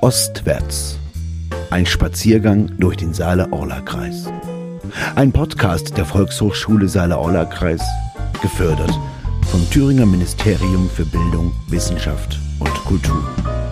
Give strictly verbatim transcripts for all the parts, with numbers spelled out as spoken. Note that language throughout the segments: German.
Ostwärts. Ein Spaziergang durch den Saale-Orla-Kreis. Ein Podcast der Volkshochschule Saale-Orla-Kreis, gefördert vom Thüringer Ministerium für Bildung, Wissenschaft und Kultur.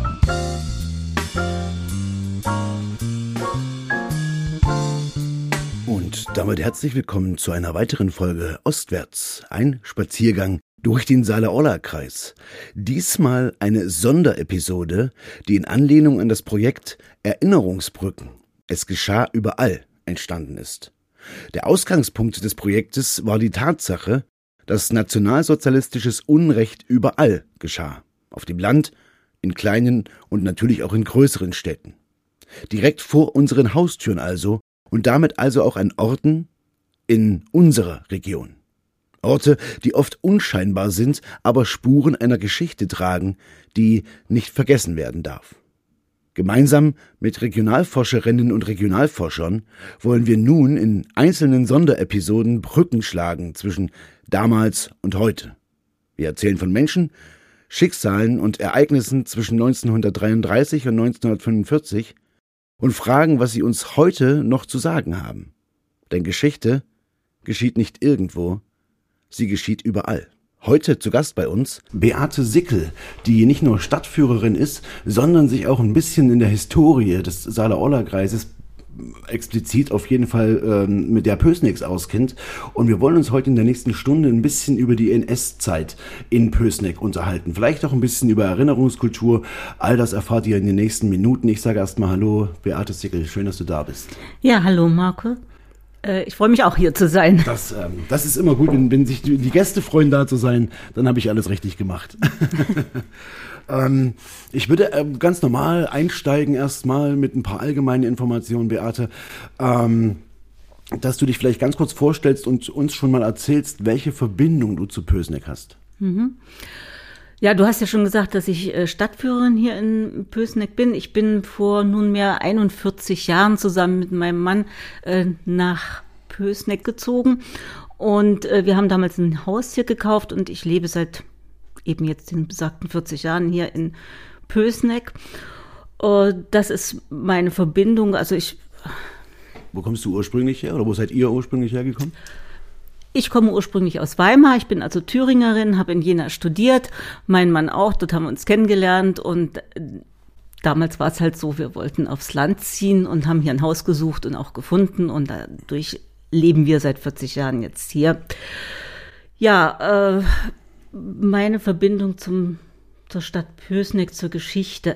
Und damit herzlich willkommen zu einer weiteren Folge Ostwärts. Ein Spaziergang durch den Saale-Orla-Kreis. Diesmal eine Sonderepisode, die in Anlehnung an das Projekt Erinnerungsbrücken – Es geschah überall entstanden ist. Der Ausgangspunkt des Projektes war die Tatsache, dass nationalsozialistisches Unrecht überall geschah. Auf dem Land, in kleinen und natürlich auch in größeren Städten. Direkt vor unseren Haustüren also und damit also auch an Orten in unserer Region. Orte, die oft unscheinbar sind, aber Spuren einer Geschichte tragen, die nicht vergessen werden darf. Gemeinsam mit Regionalforscherinnen und Regionalforschern wollen wir nun in einzelnen Sonderepisoden Brücken schlagen zwischen damals und heute. Wir erzählen von Menschen, Schicksalen und Ereignissen zwischen neunzehnhundertdreiunddreißig und neunzehnhundertfünfundvierzig und fragen, was sie uns heute noch zu sagen haben. Denn Geschichte geschieht nicht irgendwo, sie geschieht überall. Heute zu Gast bei uns Beate Sickel, die nicht nur Stadtführerin ist, sondern sich auch ein bisschen in der Historie des Saale-Orla-Kreises explizit auf jeden Fall ähm, mit der Pößnitz auskennt. Und wir wollen uns heute in der nächsten Stunde ein bisschen über die N S-Zeit in Pößnitz unterhalten. Vielleicht auch ein bisschen über Erinnerungskultur. All das erfahrt ihr in den nächsten Minuten. Ich sage erstmal Hallo, Beate Sickel. Schön, dass du da bist. Ja, hallo Marco. Ich freue mich auch, hier zu sein. Das, ähm, das ist immer gut, wenn, wenn sich die Gäste freuen, da zu sein, dann habe ich alles richtig gemacht. ähm, ich würde ähm, ganz normal einsteigen erstmal mit ein paar allgemeinen Informationen, Beate, ähm, dass du dich vielleicht ganz kurz vorstellst und uns schon mal erzählst, welche Verbindung du zu Pößnitz hast. Mhm. Ja, du hast ja schon gesagt, dass ich äh, Stadtführerin hier in Pößnitz bin. Ich bin vor nunmehr einundvierzig Jahren zusammen mit meinem Mann äh, nach Pößnitz gezogen. Und äh, wir haben damals ein Haus hier gekauft und ich lebe seit eben jetzt den besagten vierzig Jahren hier in Pößnitz. Äh, das ist meine Verbindung. Also ich. Wo kommst du ursprünglich her oder wo seid ihr ursprünglich hergekommen? Ich komme ursprünglich aus Weimar, ich bin also Thüringerin, habe in Jena studiert, mein Mann auch, dort haben wir uns kennengelernt und damals war es halt so, wir wollten aufs Land ziehen und haben hier ein Haus gesucht und auch gefunden und dadurch leben wir seit vierzig Jahren jetzt hier. Ja, äh, meine Verbindung zum zur Stadt Pößnitz, zur Geschichte.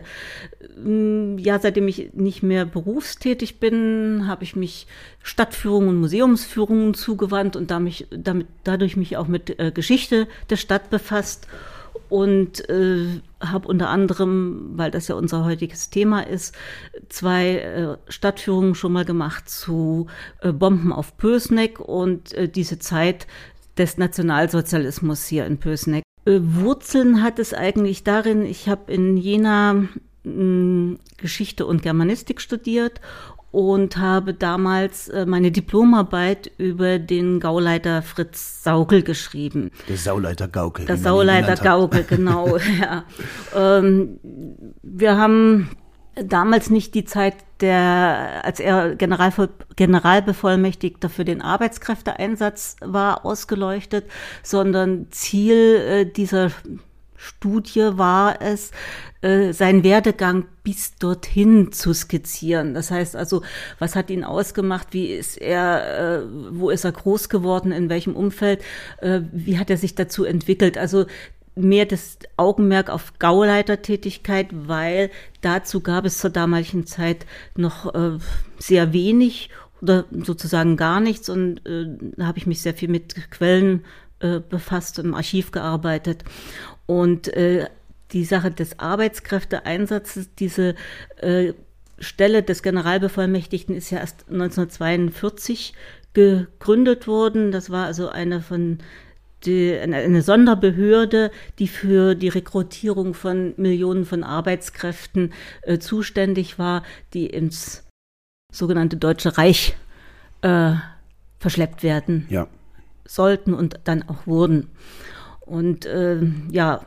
Ja, seitdem ich nicht mehr berufstätig bin, habe ich mich Stadtführungen und Museumsführungen zugewandt und damit, damit, dadurch mich auch mit äh, Geschichte der Stadt befasst und äh, habe unter anderem, weil das ja unser heutiges Thema ist, zwei äh, Stadtführungen schon mal gemacht zu äh, Bomben auf Pößnitz und äh, diese Zeit des Nationalsozialismus hier in Pößnitz. Wurzeln hat es eigentlich darin, ich habe in Jena mh, Geschichte und Germanistik studiert und habe damals äh, meine Diplomarbeit über den Gauleiter Fritz Sauckel geschrieben. Der Sauleiter Gaukel. Der Sauleiter Gaukel, genau. Ja. Ähm, wir haben damals nicht die Zeit, der, als er General, Generalbevollmächtigter für den Arbeitskräfteeinsatz war, ausgeleuchtet, sondern Ziel äh, dieser Studie war es, äh, seinen Werdegang bis dorthin zu skizzieren. Das heißt also, was hat ihn ausgemacht, wie ist er, äh, wo ist er groß geworden, in welchem Umfeld, äh, wie hat er sich dazu entwickelt? Also mehr das Augenmerk auf Gauleitertätigkeit, weil dazu gab es zur damaligen Zeit noch äh, sehr wenig oder sozusagen gar nichts und äh, da habe ich mich sehr viel mit Quellen äh, befasst, im Archiv gearbeitet und äh, die Sache des Arbeitskräfteeinsatzes, diese äh, Stelle des Generalbevollmächtigten ist ja erst neunzehnhundertzweiundvierzig gegründet worden. Das war also eine von Die, eine, eine Sonderbehörde, die für die Rekrutierung von Millionen von Arbeitskräften äh, zuständig war, die ins sogenannte Deutsche Reich äh, verschleppt werden ja. sollten und dann auch wurden. Und äh, ja,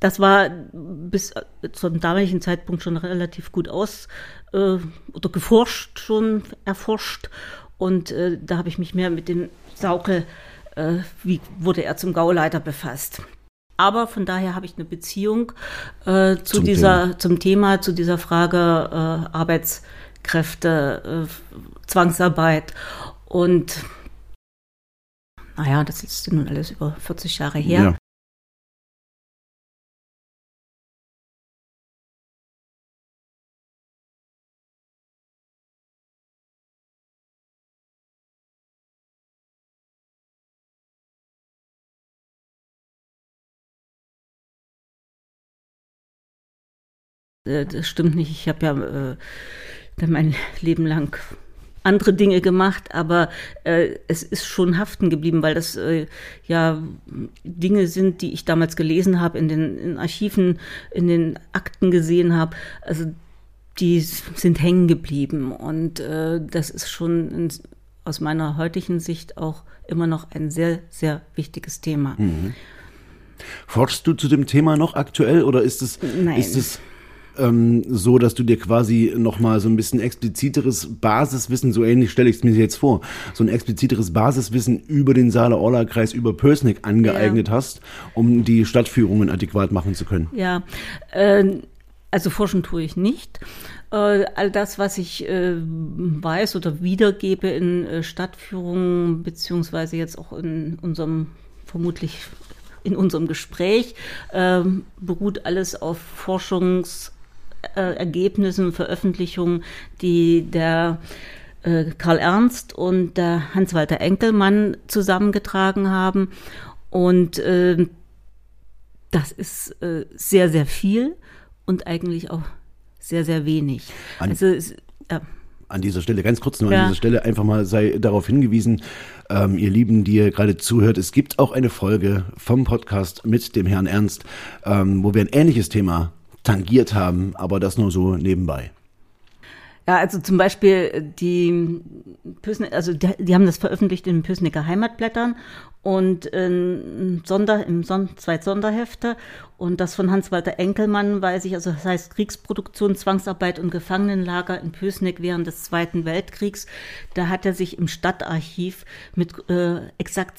das war bis zum damaligen Zeitpunkt schon relativ gut aus äh, oder geforscht, schon erforscht. Und äh, da habe ich mich mehr mit dem Sauckel, äh, wie wurde er zum Gauleiter, befasst. Aber von daher habe ich eine Beziehung äh, zu zum dieser, Thema. zum Thema, zu dieser Frage äh, Arbeitskräfte, äh, Zwangsarbeit. Und naja, das ist nun alles über vierzig Jahre her. Ja. Das stimmt nicht. Ich habe ja äh, mein Leben lang andere Dinge gemacht, aber äh, es ist schon haften geblieben, weil das äh, ja Dinge sind, die ich damals gelesen habe, in den in Archiven, in den Akten gesehen habe. Also die sind hängen geblieben und äh, das ist schon in, aus meiner heutigen Sicht auch immer noch ein sehr, sehr wichtiges Thema. Mhm. Forschst du zu dem Thema noch aktuell oder ist es, Nein. ist es ähm, so, dass du dir quasi nochmal so ein bisschen expliziteres Basiswissen, so ähnlich stelle ich es mir jetzt vor, so ein expliziteres Basiswissen über den Saale-Orla-Kreis, über Pößneck angeeignet ja. hast, um die Stadtführungen adäquat machen zu können? Ja, äh, also forschen tue ich nicht. Äh, all das, was ich äh, weiß oder wiedergebe in äh, Stadtführungen, beziehungsweise jetzt auch in unserem vermutlich in unserem Gespräch, äh, beruht alles auf Forschungsergebnissen, äh, Veröffentlichungen, die der äh, Karl Ernst und der Hans-Walter Enkelmann zusammengetragen haben. Und äh, das ist äh, sehr, sehr viel und eigentlich auch sehr, sehr wenig. An, also es, ja. an dieser Stelle, ganz kurz nur ja. an dieser Stelle, einfach mal sei darauf hingewiesen, ähm, ihr Lieben, die ihr gerade zuhört, es gibt auch eine Folge vom Podcast mit dem Herrn Ernst, ähm, wo wir ein ähnliches Thema tangiert haben, aber das nur so nebenbei. Ja, also zum Beispiel die Pößneck, also die, die haben das veröffentlicht in den Pößnecker Heimatblättern und in Sonder, im Son, zwei Sonderhefte. Und das von Hans-Walter Enkelmann weiß ich, also das heißt Kriegsproduktion, Zwangsarbeit und Gefangenenlager in Pößneck während des Zweiten Weltkriegs. Da hat er sich im Stadtarchiv mit äh, exakt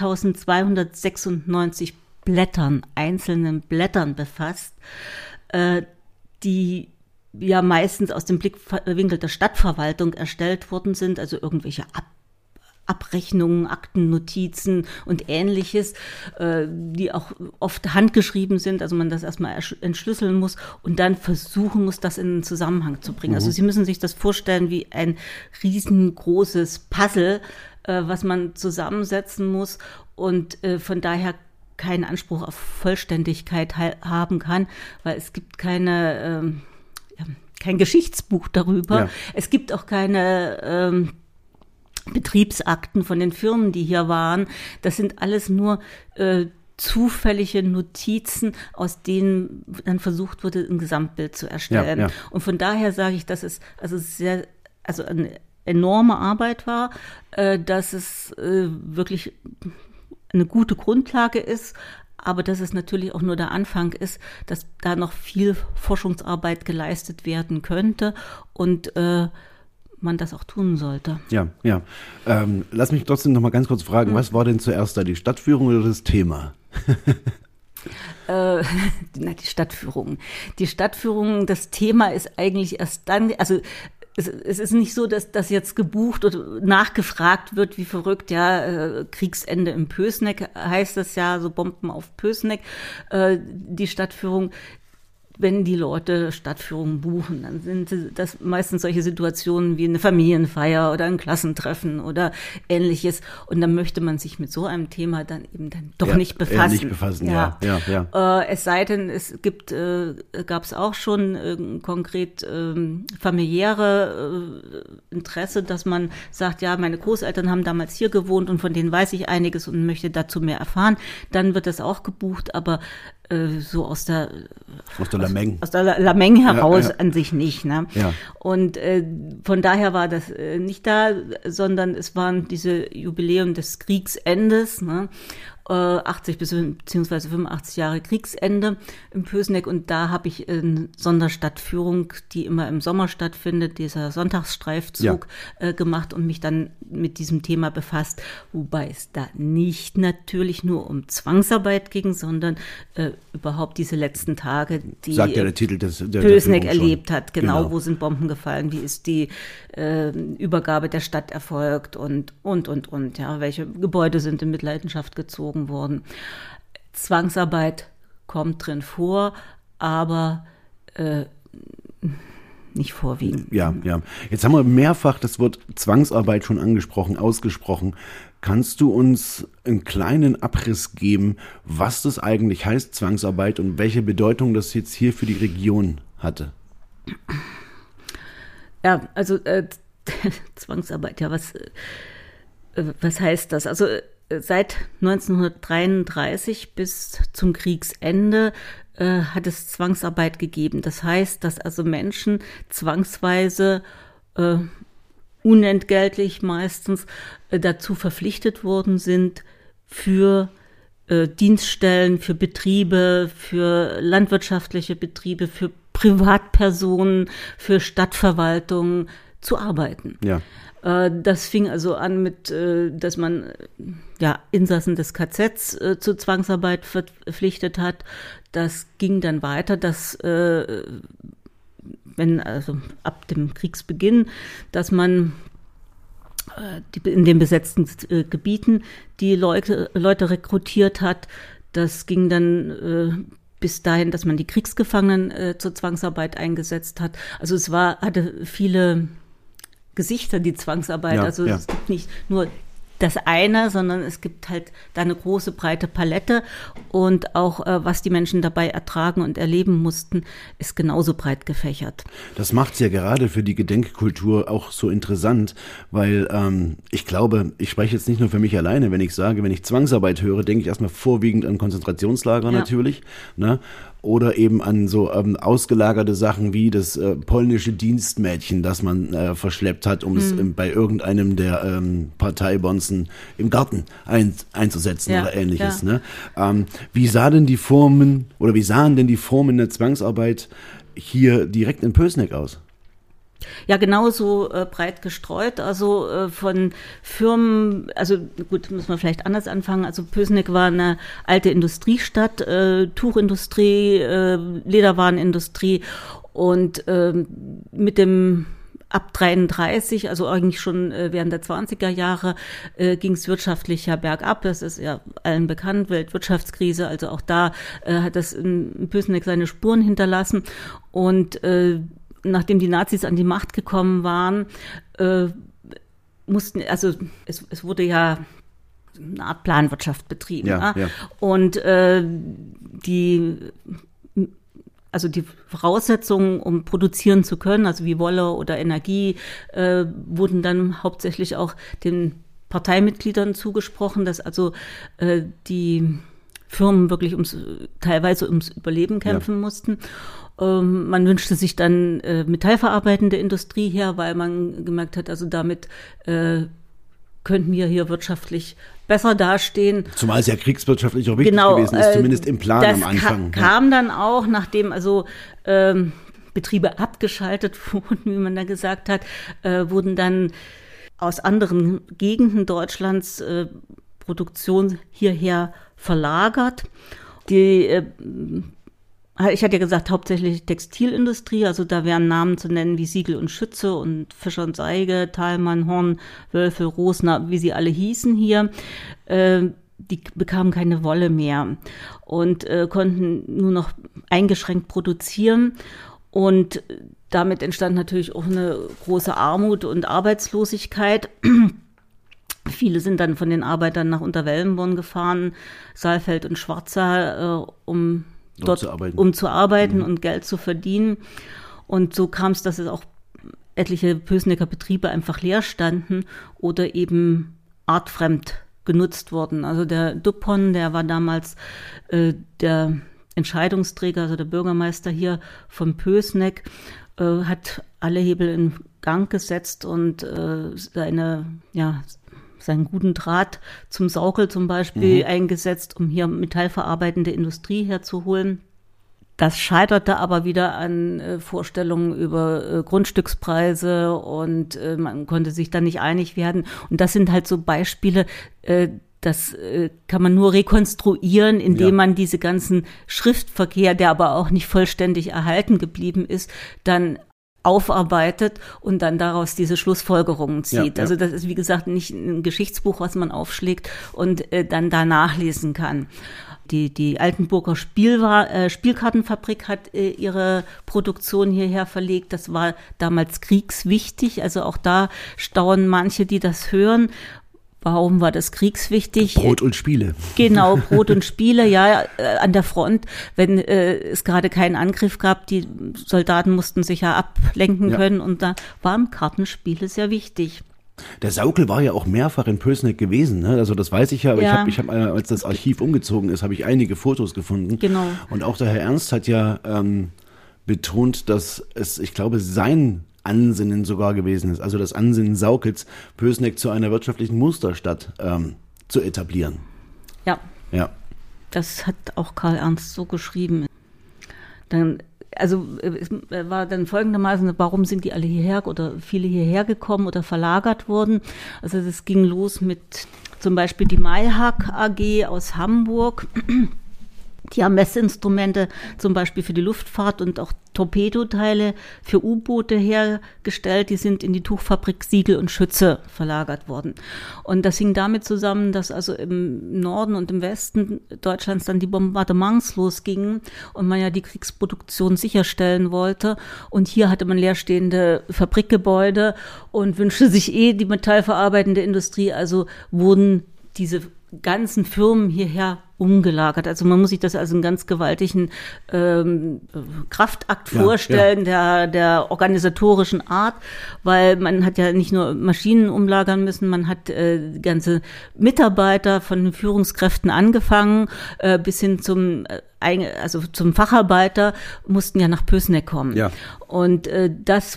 zweitausendzweihundertsechsundneunzig Blättern, einzelnen Blättern befasst, äh, die ja meistens aus dem Blickwinkel der Stadtverwaltung erstellt worden sind, also irgendwelche Ab- Abrechnungen, Aktennotizen und Ähnliches, äh, die auch oft handgeschrieben sind, also man das erstmal ersch- entschlüsseln muss und dann versuchen muss, das in einen Zusammenhang zu bringen. Mhm. Also Sie müssen sich das vorstellen wie ein riesengroßes Puzzle, äh, was man zusammensetzen muss und äh, von daher keinen Anspruch auf Vollständigkeit ha- haben kann, weil es gibt keine ähm, Ja, kein Geschichtsbuch darüber. Ja. Es gibt auch keine ähm, Betriebsakten von den Firmen, die hier waren. Das sind alles nur äh, zufällige Notizen, aus denen dann versucht wurde, ein Gesamtbild zu erstellen. Ja, ja. Und von daher sage ich, dass es also sehr, also eine enorme Arbeit war, äh, dass es äh, wirklich eine gute Grundlage ist, aber dass es natürlich auch nur der Anfang ist, dass da noch viel Forschungsarbeit geleistet werden könnte und äh, man das auch tun sollte. Ja, ja. Ähm, lass mich trotzdem noch mal ganz kurz fragen, hm. was war denn zuerst da, die Stadtführung oder das Thema? äh, na, die Stadtführung. Die Stadtführung, das Thema ist eigentlich erst dann, also Es, es ist nicht so, dass das jetzt gebucht oder nachgefragt wird, wie verrückt, ja, äh, Kriegsende im Pößneck heißt das ja, so Bomben auf Pößneck, äh, die Stadtführung. Wenn die Leute Stadtführungen buchen, dann sind das meistens solche Situationen wie eine Familienfeier oder ein Klassentreffen oder Ähnliches. Und dann möchte man sich mit so einem Thema dann eben dann doch ja, nicht befassen. Nicht befassen, ja, ja, ja. ja. Äh, es sei denn, es gibt, äh, gab es auch schon äh, konkret äh, familiäre äh, Interesse, dass man sagt, ja, meine Großeltern haben damals hier gewohnt und von denen weiß ich einiges und möchte dazu mehr erfahren. Dann wird das auch gebucht, aber äh, so aus der aus der Lameng. Aus der Lameng heraus ja, ja. an sich nicht. Ne? Ja. Und äh, von daher war das äh, nicht da, sondern es waren diese Jubiläum des Kriegsendes. Ne? achtzig bis beziehungsweise fünfundachtzig Jahre Kriegsende im Pößneck, und da habe ich eine Sonderstadtführung, die immer im Sommer stattfindet, dieser Sonntagsstreifzug, ja. äh, gemacht und mich dann mit diesem Thema befasst, wobei es da nicht natürlich nur um Zwangsarbeit ging, sondern äh, überhaupt diese letzten Tage, die Sagt ja der Titel des, der, Pößneck der erlebt hat, genau, genau, wo sind Bomben gefallen, wie ist die äh, Übergabe der Stadt erfolgt und, und, und, und, ja, welche Gebäude sind in Mitleidenschaft gezogen worden. Zwangsarbeit kommt drin vor, aber äh, nicht vorwiegend. Ja, ja. Jetzt haben wir mehrfach das Wort Zwangsarbeit schon angesprochen, ausgesprochen. Kannst du uns einen kleinen Abriss geben, was das eigentlich heißt, Zwangsarbeit, und welche Bedeutung das jetzt hier für die Region hatte? Ja, also äh, Zwangsarbeit, ja, was, äh, was heißt das? Also seit neunzehnhundertdreiunddreißig bis zum Kriegsende äh, hat es Zwangsarbeit gegeben. Das heißt, dass also Menschen zwangsweise, äh, unentgeltlich meistens, äh, dazu verpflichtet worden sind, für äh, Dienststellen, für Betriebe, für landwirtschaftliche Betriebe, für Privatpersonen, für Stadtverwaltungen zu arbeiten. Ja. Das fing also an mit, dass man ja Insassen des K Zs zur Zwangsarbeit verpflichtet hat. Das ging dann weiter, dass wenn also ab dem Kriegsbeginn, dass man in den besetzten Gebieten die Leute, Leute rekrutiert hat. Das ging dann bis dahin, dass man die Kriegsgefangenen zur Zwangsarbeit eingesetzt hat. Also es war, hatte viele Gesichter, die Zwangsarbeit. Ja, also ja. Es gibt nicht nur das eine, sondern es gibt halt da eine große, breite Palette, und auch äh, was die Menschen dabei ertragen und erleben mussten, ist genauso breit gefächert. Das macht es ja gerade für die Gedenkkultur auch so interessant, weil ähm, ich glaube, ich spreche jetzt nicht nur für mich alleine, wenn ich sage, wenn ich Zwangsarbeit höre, denke ich erstmal vorwiegend an Konzentrationslager, ja. natürlich, ne? Oder eben an so ähm, ausgelagerte Sachen wie das äh, polnische Dienstmädchen, das man äh, verschleppt hat, um es mhm. ähm, bei irgendeinem der ähm, Parteibonzen im Garten ein, einzusetzen, ja, oder ähnliches. Ja. Ne? Ähm, wie sah denn die Formen oder wie sahen denn die Formen der Zwangsarbeit hier direkt in Pößneck aus? Ja, genauso äh, breit gestreut, also äh, von Firmen, also gut, muss man vielleicht anders anfangen, also Pößneck war eine alte Industriestadt, äh, Tuchindustrie, äh, Lederwarenindustrie, und äh, mit dem ab dreiunddreißig, also eigentlich schon äh, während der zwanziger Jahre, äh, ging es wirtschaftlich ja bergab. Das ist ja allen bekannt, Weltwirtschaftskrise. Also auch da äh, hat das in Pößneck seine Spuren hinterlassen. Und äh, nachdem die Nazis an die Macht gekommen waren, äh, mussten, also es, es wurde ja eine Art Planwirtschaft betrieben. Ja, ja. Und äh, die Also die Voraussetzungen, um produzieren zu können, also wie Wolle oder Energie, äh, wurden dann hauptsächlich auch den Parteimitgliedern zugesprochen, dass also äh, die Firmen wirklich ums, teilweise ums Überleben kämpfen ja. mussten. Ähm, man wünschte sich dann äh, metallverarbeitende Industrie her, weil man gemerkt hat, also damit äh, könnten wir hier wirtschaftlich besser dastehen. Zumal es ja kriegswirtschaftlich auch wichtig genau, gewesen ist, zumindest im Plan am Anfang. Das kam dann auch, nachdem also ähm, Betriebe abgeschaltet wurden, wie man da gesagt hat, äh, wurden dann aus anderen Gegenden Deutschlands äh, Produktion hierher verlagert. Die äh, Ich hatte ja gesagt, hauptsächlich Textilindustrie, also da wären Namen zu nennen wie Siegel und Schütze und Fischer und Seige, Thalmann, Horn, Wölfel, Rosner, wie sie alle hießen hier. Äh, die bekamen keine Wolle mehr und äh, konnten nur noch eingeschränkt produzieren. Und damit entstand natürlich auch eine große Armut und Arbeitslosigkeit. Viele sind dann von den Arbeitern nach Unterwellenborn gefahren, Saalfeld und Schwarza, äh, um dort zu arbeiten, um zu arbeiten mhm. und Geld zu verdienen. Und so kam es, dass es auch etliche Pößnecker Betriebe einfach leer standen oder eben artfremd genutzt wurden. Also der Duppon, der war damals äh, der Entscheidungsträger, also der Bürgermeister hier von Pößneck, äh, hat alle Hebel in Gang gesetzt und äh, seine, ja, seinen guten Draht zum Saukel zum Beispiel Mhm. eingesetzt, um hier metallverarbeitende Industrie herzuholen. Das scheiterte aber wieder an äh, Vorstellungen über äh, Grundstückspreise und äh, man konnte sich da nicht einig werden. Und das sind halt so Beispiele, äh, das äh, kann man nur rekonstruieren, indem Ja. man diese ganzen Schriftverkehr, der aber auch nicht vollständig erhalten geblieben ist, dann aufarbeitet und dann daraus diese Schlussfolgerungen zieht. Ja, ja. Also das ist, wie gesagt, nicht ein Geschichtsbuch, was man aufschlägt und äh, dann da nachlesen kann. Die, die Altenburger Spielwar- äh, Spielkartenfabrik hat äh, ihre Produktion hierher verlegt. Das war damals kriegswichtig. Also auch da staunen manche, die das hören. Warum war das kriegswichtig? Brot und Spiele. Genau, Brot und Spiele, ja, äh, an der Front, wenn äh, es gerade keinen Angriff gab, die Soldaten mussten sich ja ablenken Ja. können und da waren Kartenspiele sehr wichtig. Der Saukel war ja auch mehrfach in Pößneck gewesen, ne? Also das weiß ich ja, aber Ja. ich habe, ich hab, äh, als das Archiv umgezogen ist, habe ich einige Fotos gefunden. Genau. Und auch der Herr Ernst hat ja ähm, betont, dass es, ich glaube, sein Ansinnen sogar gewesen ist, also das Ansinnen Saukels, Pößneck zu einer wirtschaftlichen Musterstadt ähm, zu etablieren. Ja, Ja. das hat auch Karl Ernst so geschrieben. Dann, also es war dann folgendermaßen, warum sind die alle hierher oder viele hierher gekommen oder verlagert worden? Also das ging los mit zum Beispiel die Mayhack A G aus Hamburg. Die haben Messinstrumente zum Beispiel für die Luftfahrt und auch Torpedoteile für U-Boote hergestellt. Die sind in die Tuchfabrik Siegel und Schütze verlagert worden. Und das hing damit zusammen, dass also im Norden und im Westen Deutschlands dann die Bombardements losgingen und man ja die Kriegsproduktion sicherstellen wollte. Und hier hatte man leerstehende Fabrikgebäude und wünschte sich eh die metallverarbeitende Industrie. Also wurden diese ganzen Firmen hierher umgelagert. Also man muss sich das als einen ganz gewaltigen ähm, Kraftakt Ja, vorstellen, Der, der organisatorischen Art, weil man hat ja nicht nur Maschinen umlagern müssen, man hat äh, ganze Mitarbeiter von den Führungskräften angefangen, äh, bis hin zum äh, also zum Facharbeiter mussten ja nach Pößneck kommen. Ja. Und äh, das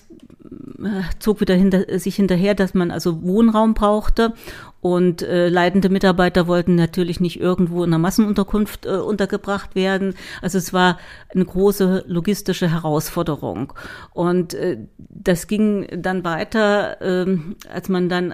zog wieder hinter, sich hinterher, dass man also Wohnraum brauchte und äh, leitende Mitarbeiter wollten natürlich nicht irgendwo in einer Massenunterkunft äh, untergebracht werden. Also es war eine große logistische Herausforderung und äh, das ging dann weiter, äh, als man dann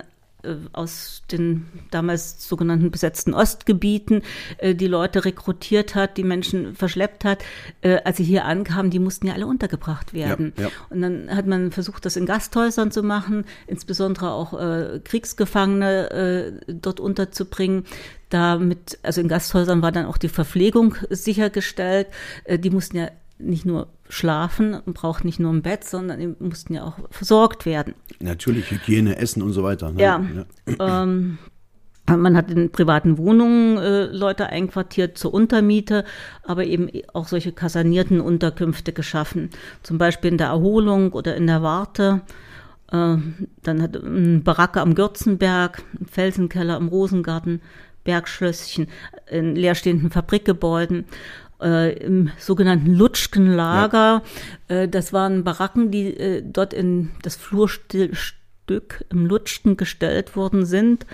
aus den damals sogenannten besetzten Ostgebieten äh, die Leute rekrutiert hat, die Menschen verschleppt hat. Äh, als sie hier ankamen, die mussten ja alle untergebracht werden. Ja, ja. Und dann hat man versucht, das in Gasthäusern zu machen, insbesondere auch äh, Kriegsgefangene äh, dort unterzubringen. Damit, also in Gasthäusern war dann auch die Verpflegung sichergestellt. Äh, die mussten ja nicht nur schlafen und braucht nicht nur ein Bett, sondern die mussten ja auch versorgt werden. Natürlich, Hygiene, Essen und so weiter. Ne? Ja, ja. Ähm, man hat in privaten Wohnungen äh, Leute einquartiert zur Untermiete, aber eben auch solche kasernierten Unterkünfte geschaffen, zum Beispiel in der Erholung oder in der Warte. Äh, dann hat eine Baracke am Gürzenberg, ein Felsenkeller im Rosengarten, Bergschlösschen, in leerstehenden Fabrikgebäuden. Äh, im sogenannten Lutschkenlager. Ja. Äh, das waren Baracken, die äh, dort in das Flurstück im Lutschken gestellt worden sind.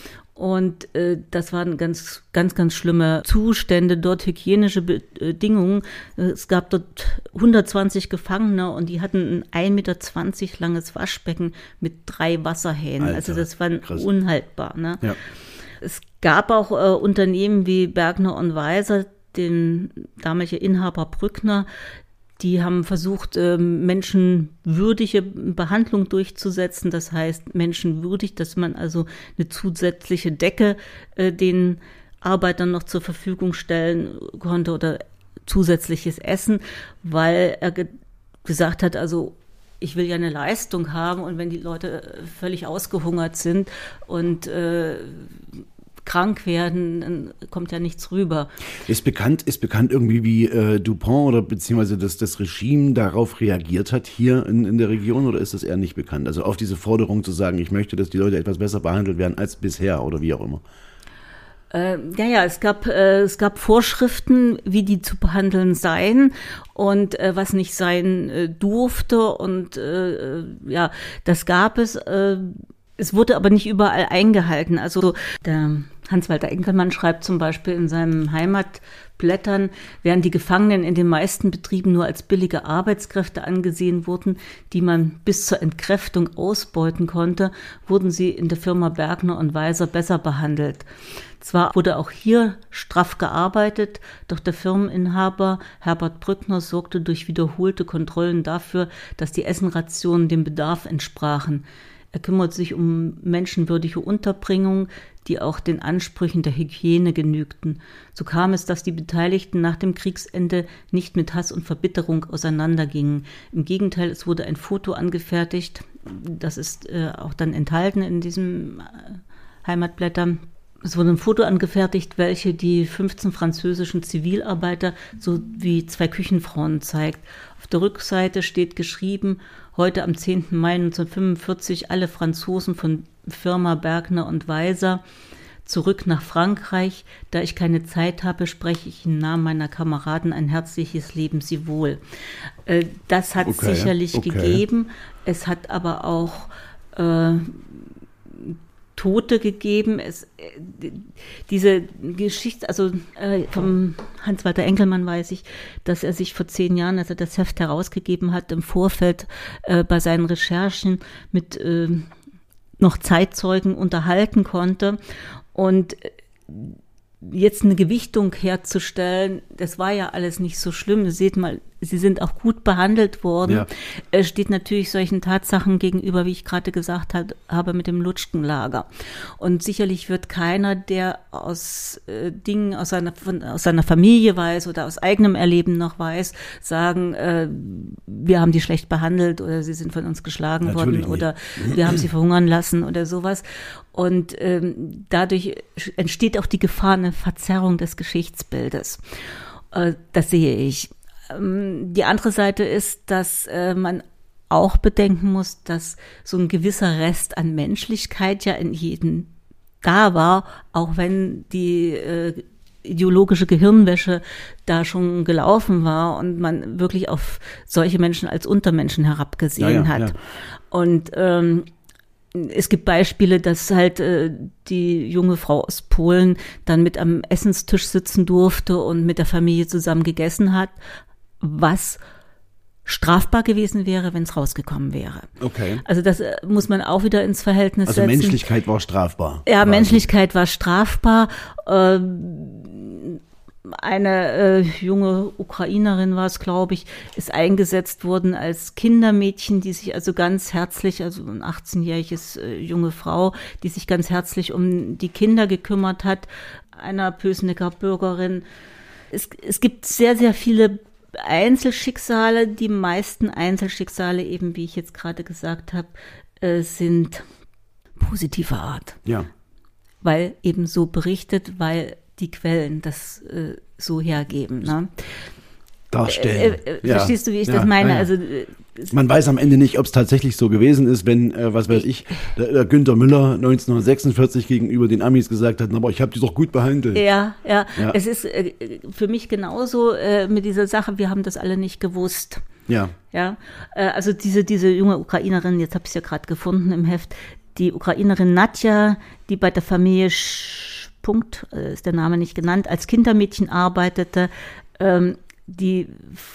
Und äh, das waren ganz, ganz, ganz schlimme Zustände, dort hygienische Bedingungen. Es gab dort hundertzwanzig Gefangene und die hatten ein ein Meter zwanzig langes Waschbecken mit drei Wasserhähnen. Alter, also das war krass. Unhaltbar. Ne? Ja. Es gab auch äh, Unternehmen wie Bergner und Weiser, den damaligen Inhaber Brückner, die haben versucht, menschenwürdige Behandlung durchzusetzen. Das heißt, menschenwürdig, dass man also eine zusätzliche Decke den Arbeitern noch zur Verfügung stellen konnte oder zusätzliches Essen, weil er ge- gesagt hat, also ich will ja eine Leistung haben und wenn die Leute völlig ausgehungert sind und äh, krank werden, dann kommt ja nichts rüber. Ist bekannt, ist bekannt irgendwie, wie äh, Dupont oder beziehungsweise das, das Regime darauf reagiert hat hier in, in der Region, oder ist das eher nicht bekannt? Also auf diese Forderung zu sagen, ich möchte, dass die Leute etwas besser behandelt werden als bisher oder wie auch immer. Äh, ja, ja, es gab, äh, es gab Vorschriften, wie die zu behandeln seien und äh, was nicht sein äh, durfte und äh, ja, das gab es. Äh, Es wurde aber nicht überall eingehalten. Also der Hans-Walter Enkelmann schreibt zum Beispiel in seinen Heimatblättern, während die Gefangenen in den meisten Betrieben nur als billige Arbeitskräfte angesehen wurden, die man bis zur Entkräftung ausbeuten konnte, wurden sie in der Firma Bergner und Weiser besser behandelt. Zwar wurde auch hier straff gearbeitet, doch der Firmeninhaber Herbert Brückner sorgte durch wiederholte Kontrollen dafür, dass die Essenrationen dem Bedarf entsprachen. Er kümmert sich um menschenwürdige Unterbringung, die auch den Ansprüchen der Hygiene genügten. So kam es, dass die Beteiligten nach dem Kriegsende nicht mit Hass und Verbitterung auseinandergingen. Im Gegenteil, es wurde ein Foto angefertigt, das ist äh, auch dann enthalten in diesem äh, Heimatblätter. Es wurde ein Foto angefertigt, welche die fünfzehn französischen Zivilarbeiter sowie zwei Küchenfrauen zeigt. Auf der Rückseite steht geschrieben, heute am zehnten Mai neunzehnhundertfünfundvierzig alle Franzosen von Firma Bergner und Weiser zurück nach Frankreich. Da ich keine Zeit habe, spreche ich im Namen meiner Kameraden ein herzliches Leben Sie wohl. Das hat es okay, sicherlich okay. gegeben. Es hat aber auch äh, Tote gegeben. Es, diese Geschichte, also äh, vom Hans-Walter Enkelmann weiß ich, dass er sich vor zehn Jahren, als er das Heft herausgegeben hat, im Vorfeld äh, bei seinen Recherchen mit äh, noch Zeitzeugen unterhalten konnte. Und jetzt eine Gewichtung herzustellen, das war ja alles nicht so schlimm. Ihr seht mal, sie sind auch gut behandelt worden. Ja. Es steht natürlich solchen Tatsachen gegenüber, wie ich gerade gesagt hat, habe, mit dem Lutschkenlager. Und sicherlich wird keiner, der aus äh, Dingen aus seiner, von, aus seiner Familie weiß oder aus eigenem Erleben noch weiß, sagen, äh, wir haben die schlecht behandelt oder sie sind von uns geschlagen natürlich worden oder nicht. Wir haben sie verhungern lassen oder sowas. Und ähm, dadurch entsteht auch die Gefahr einer Verzerrung des Geschichtsbildes. Äh, das sehe ich. Ähm, die andere Seite ist, dass äh, man auch bedenken muss, dass so ein gewisser Rest an Menschlichkeit ja in jedem da war, auch wenn die äh, ideologische Gehirnwäsche da schon gelaufen war und man wirklich auf solche Menschen als Untermenschen herabgesehen ja, ja, hat. Ja. Und ähm, es gibt Beispiele, dass halt äh, die junge Frau aus Polen dann mit am Essenstisch sitzen durfte und mit der Familie zusammen gegessen hat, was strafbar gewesen wäre, wenn es rausgekommen wäre. Okay. Also das äh, muss man auch wieder ins Verhältnis also setzen. Also Menschlichkeit war strafbar. Ja, quasi. Menschlichkeit war strafbar. Äh, Eine äh, junge Ukrainerin war es, glaube ich, ist eingesetzt worden als Kindermädchen, die sich also ganz herzlich, also ein achtzehnjähriges äh, junge Frau, die sich ganz herzlich um die Kinder gekümmert hat, einer Pößnecker Bürgerin. Es, es gibt sehr, sehr viele Einzelschicksale. Die meisten Einzelschicksale, eben wie ich jetzt gerade gesagt habe, äh, sind positiver Art. Ja. Weil eben so berichtet, weil die Quellen das äh, so hergeben. Ne? Darstellen. Äh, äh, ja. Verstehst du, wie ich ja, das meine? Ja, ja. Also, äh, man weiß am Ende nicht, ob es tatsächlich so gewesen ist, wenn, äh, was weiß ich, der, der Günter Müller neunzehnhundertsechsundvierzig gegenüber den Amis gesagt hat, aber ich habe die doch gut behandelt. Ja, ja, ja. Es ist äh, für mich genauso äh, mit dieser Sache, wir haben das alle nicht gewusst. Ja. Ja. Äh, also diese, diese junge Ukrainerin, jetzt habe ich es ja gerade gefunden im Heft, die Ukrainerin Nadja, die bei der Familie Sch- Punkt, ist der Name nicht genannt, als Kindermädchen arbeitete. Ähm, die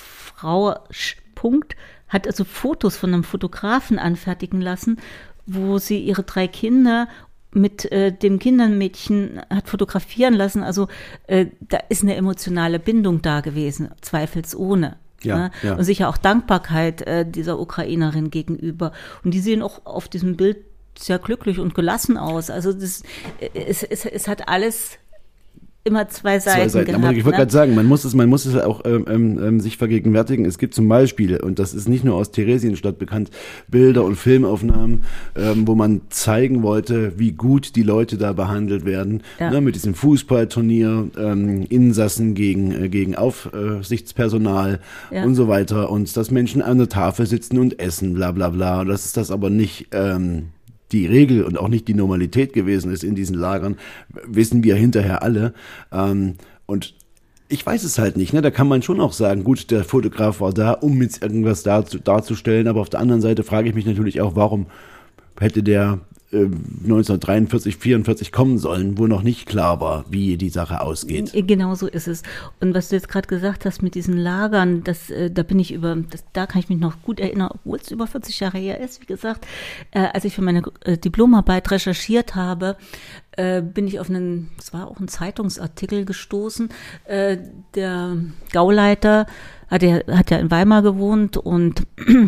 Frau Sch- Punkt hat also Fotos von einem Fotografen anfertigen lassen, wo sie ihre drei Kinder mit äh, dem Kindermädchen hat fotografieren lassen. Also äh, da ist eine emotionale Bindung da gewesen, zweifelsohne. Ja, ne? Ja. Und sicher auch Dankbarkeit äh, dieser Ukrainerin gegenüber. Und die sehen auch auf diesem Bild sehr glücklich und gelassen aus. Also das, es, es, es hat alles immer zwei Seiten, zwei Seiten. Gehabt. Aber ich wollte ne? gerade sagen, man muss es, man muss es auch ähm, ähm, sich vergegenwärtigen. Es gibt zum Beispiel, und das ist nicht nur aus Theresienstadt bekannt, Bilder und Filmaufnahmen, ähm, wo man zeigen wollte, wie gut die Leute da behandelt werden. Ja. Ne, mit diesem Fußballturnier, ähm, Insassen gegen, äh, gegen Aufsichtspersonal ja. und so weiter. Und dass Menschen an der Tafel sitzen und essen, bla bla bla. Und das ist das aber nicht ähm, die Regel und auch nicht die Normalität gewesen ist in diesen Lagern, wissen wir hinterher alle. Ähm, und ich weiß es halt nicht, ne? Da kann man schon auch sagen, gut, der Fotograf war da, um jetzt irgendwas dar- darzustellen, aber auf der anderen Seite frage ich mich natürlich auch, warum hätte der äh, neunzehnhundertdreiundvierzig, vierundvierzig kommen sollen, wo noch nicht klar war, wie die Sache ausgeht. Genau so ist es. Und was du jetzt gerade gesagt hast mit diesen Lagern, das, äh, da bin ich über, das, da kann ich mich noch gut erinnern, obwohl es über vierzig Jahre her ist, wie gesagt, äh, als ich für meine äh, Diplomarbeit recherchiert habe, äh, bin ich auf einen, es war auch ein Zeitungsartikel gestoßen, äh, der Gauleiter hat ja, hat ja in Weimar gewohnt und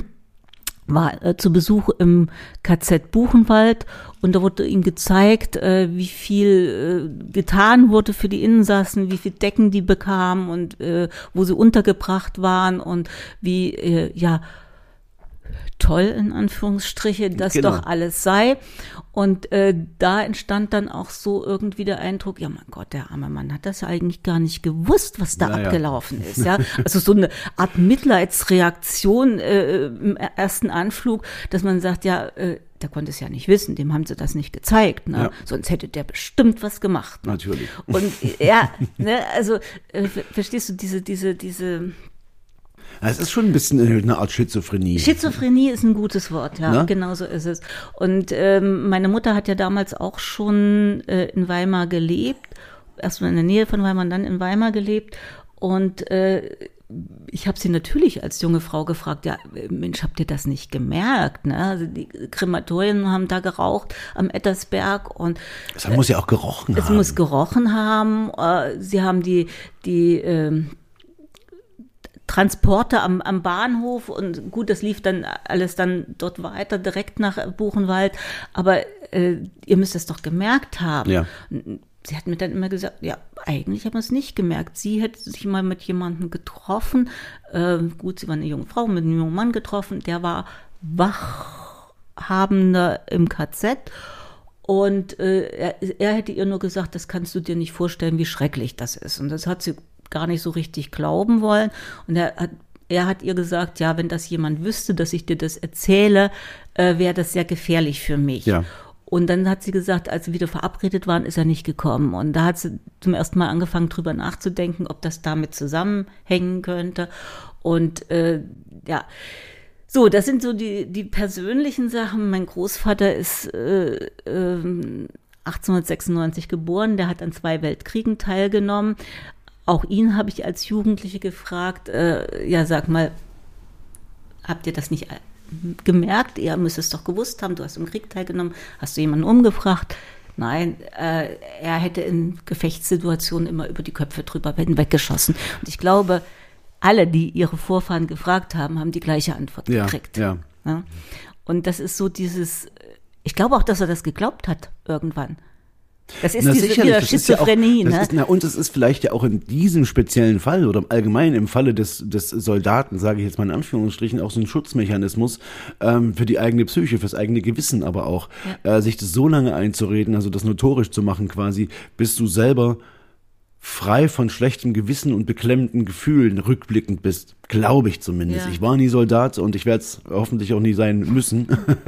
war äh, zu Besuch im K Z Buchenwald und da wurde ihm gezeigt, äh, wie viel äh, getan wurde für die Insassen, wie viel Decken die bekamen und äh, wo sie untergebracht waren und wie, äh, ja, toll in Anführungsstriche, das genau. doch alles sei. Und äh, da entstand dann auch so irgendwie der Eindruck, ja mein Gott, der arme Mann hat das ja eigentlich gar nicht gewusst, was da naja. abgelaufen ist. Ja, also so eine Art Mitleidsreaktion äh, im ersten Anflug, dass man sagt, ja, äh, der konnte es ja nicht wissen, dem haben sie das nicht gezeigt, ne? Ja. Sonst hätte der bestimmt was gemacht. Ne? Natürlich. Und ja, ne, also äh, verstehst du diese, diese, diese Es ist schon ein bisschen eine Art Schizophrenie. Schizophrenie ist ein gutes Wort, ja, Na? genau so ist es. Und ähm, meine Mutter hat ja damals auch schon äh, in Weimar gelebt, erstmal in der Nähe von Weimar und dann in Weimar gelebt. Und äh, ich habe sie natürlich als junge Frau gefragt, ja, Mensch, habt ihr das nicht gemerkt? Ne? Also die Krematorien haben da geraucht am Ettersberg und Es muss ja auch gerochen es haben. Es muss gerochen haben. Äh, sie haben die die äh, Transporte am, am Bahnhof und gut, das lief dann alles dann dort weiter, direkt nach Buchenwald, aber äh, ihr müsst es doch gemerkt haben. Ja. Sie hat mir dann immer gesagt, ja, eigentlich haben wir es nicht gemerkt. Sie hätte sich mal mit jemandem getroffen, äh, gut, sie war eine junge Frau, mit einem jungen Mann getroffen, der war Wachhabender im K Z und äh, er, er hätte ihr nur gesagt, das kannst du dir nicht vorstellen, wie schrecklich das ist. Und das hat sie gar nicht so richtig glauben wollen. Und er hat, er hat ihr gesagt, ja, wenn das jemand wüsste, dass ich dir das erzähle, äh, wäre das sehr gefährlich für mich. Ja. Und dann hat sie gesagt, als sie wieder verabredet waren, ist er nicht gekommen. Und da hat sie zum ersten Mal angefangen, drüber nachzudenken, ob das damit zusammenhängen könnte. Und äh, ja, so, das sind so die, die persönlichen Sachen. Mein Großvater ist äh, äh, achtzehnhundertsechsundneunzig geboren, der hat an zwei Weltkriegen teilgenommen. Auch ihn habe ich als Jugendliche gefragt, äh, ja, sag mal, habt ihr das nicht gemerkt? Ihr müsst es doch gewusst haben, du hast im Krieg teilgenommen, hast du jemanden umgebracht? Nein, äh, er hätte in Gefechtssituationen immer über die Köpfe drüber weggeschossen. Und ich glaube, alle, die ihre Vorfahren gefragt haben, haben die gleiche Antwort ja, gekriegt. Ja. Ja? Und das ist so dieses, ich glaube auch, dass er das geglaubt hat irgendwann. Das ist na, diese sicherlich, wieder das ist ja Schizophrenie. auch, das ne? ist, na, und es ist vielleicht ja auch in diesem speziellen Fall oder im Allgemeinen im Falle des, des Soldaten, sage ich jetzt mal in Anführungsstrichen, auch so ein Schutzmechanismus ähm, für die eigene Psyche, fürs eigene Gewissen aber auch, ja. äh, sich das so lange einzureden, also das notorisch zu machen quasi, bis du selber frei von schlechtem Gewissen und beklemmenden Gefühlen rückblickend bist. Glaube ich zumindest. Ja. Ich war nie Soldat und ich werde es hoffentlich auch nie sein müssen.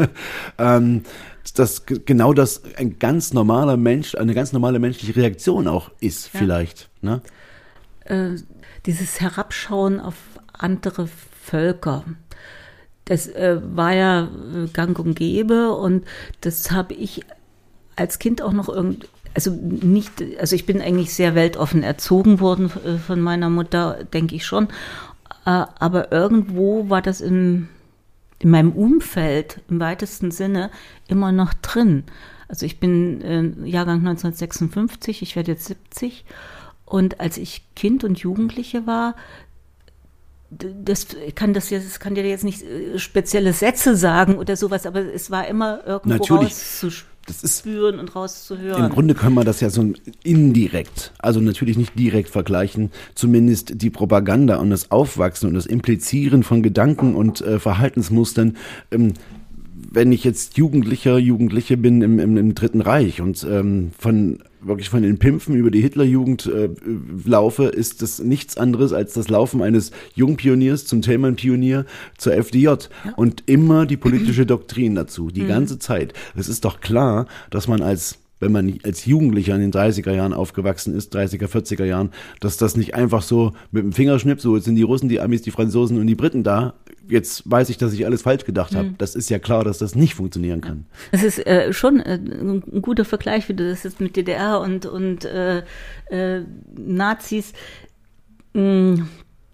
ähm, dass genau das ein ganz normaler Mensch, eine ganz normale menschliche Reaktion auch ist, ja. vielleicht. Ne? Äh, dieses Herabschauen auf andere Völker, das äh, war ja äh, gang und gäbe und das habe ich als Kind auch noch irgendwie, also nicht, also ich bin eigentlich sehr weltoffen erzogen worden äh, von meiner Mutter, denke ich schon, äh, aber irgendwo war das in in meinem Umfeld im weitesten Sinne immer noch drin. Also ich bin äh, Jahrgang neunzehnhundertsechsundfünfzig, ich werde jetzt siebzig und als ich Kind und Jugendliche war, das kann das jetzt, das kann dir jetzt nicht äh, spezielle Sätze sagen oder sowas, aber es war immer irgendwo Natürlich. rauszuspüren Das ist und rauszuhören. Im Grunde kann man das ja so indirekt, also natürlich nicht direkt vergleichen, zumindest die Propaganda und das Aufwachsen und das Implizieren von Gedanken und äh, Verhaltensmustern, ähm, wenn ich jetzt Jugendlicher, Jugendliche bin im, im, im Dritten Reich und ähm, von wirklich von den Pimpfen über die Hitlerjugend äh, laufe, ist das nichts anderes als das Laufen eines Jungpioniers zum Thälmann-Pionier zur F D J ja. und immer die politische Doktrin dazu, die mhm. ganze Zeit. Es ist doch klar, dass man als wenn man als Jugendlicher in den dreißiger Jahren aufgewachsen ist, dreißiger, vierziger Jahren, dass das nicht einfach so mit dem Fingerschnipp, so jetzt sind die Russen, die Amis, die Franzosen und die Briten da, jetzt weiß ich, dass ich alles falsch gedacht habe. Mhm. Das ist ja klar, dass das nicht funktionieren kann. Das ist äh, schon äh, ein guter Vergleich, wie du das jetzt mit D D R und, und äh, äh, Nazis. Mhm.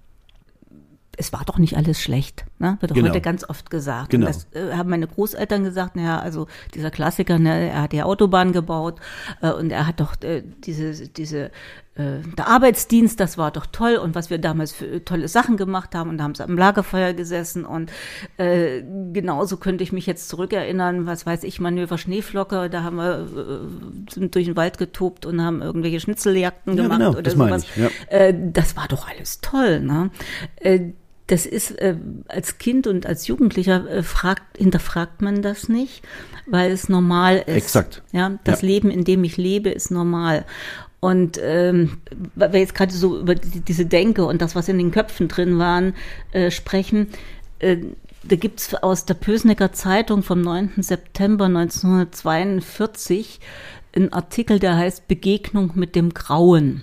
Es war doch nicht alles schlecht, ne? Wird doch genau. heute ganz oft gesagt. Genau. Und das äh, haben meine Großeltern gesagt, naja, also dieser Klassiker, ne, er hat die Autobahn gebaut äh, und er hat doch äh, diese, diese äh, der Arbeitsdienst, das war doch toll und was wir damals für tolle Sachen gemacht haben und da haben sie am Lagerfeuer gesessen und äh, genauso könnte ich mich jetzt zurückerinnern, was weiß ich, Manöver Schneeflocke, da haben wir äh, sind durch den Wald getobt und haben irgendwelche Schnitzeljagden ja, gemacht genau, oder das sowas. Meine ich, ja. äh, das war doch alles toll, ne? Äh, Das ist, äh, als Kind und als Jugendlicher äh, fragt, hinterfragt man das nicht, weil es normal ist. Exakt. Ja, das ja. Leben, in dem ich lebe, ist normal. Und ähm, weil wir jetzt gerade so über die, diese Denke und das, was in den Köpfen drin waren, äh, sprechen, äh, da gibt's aus der Pößnecker Zeitung vom neunten September neunzehnhundertzweiundvierzig einen Artikel, der heißt Begegnung mit dem Grauen.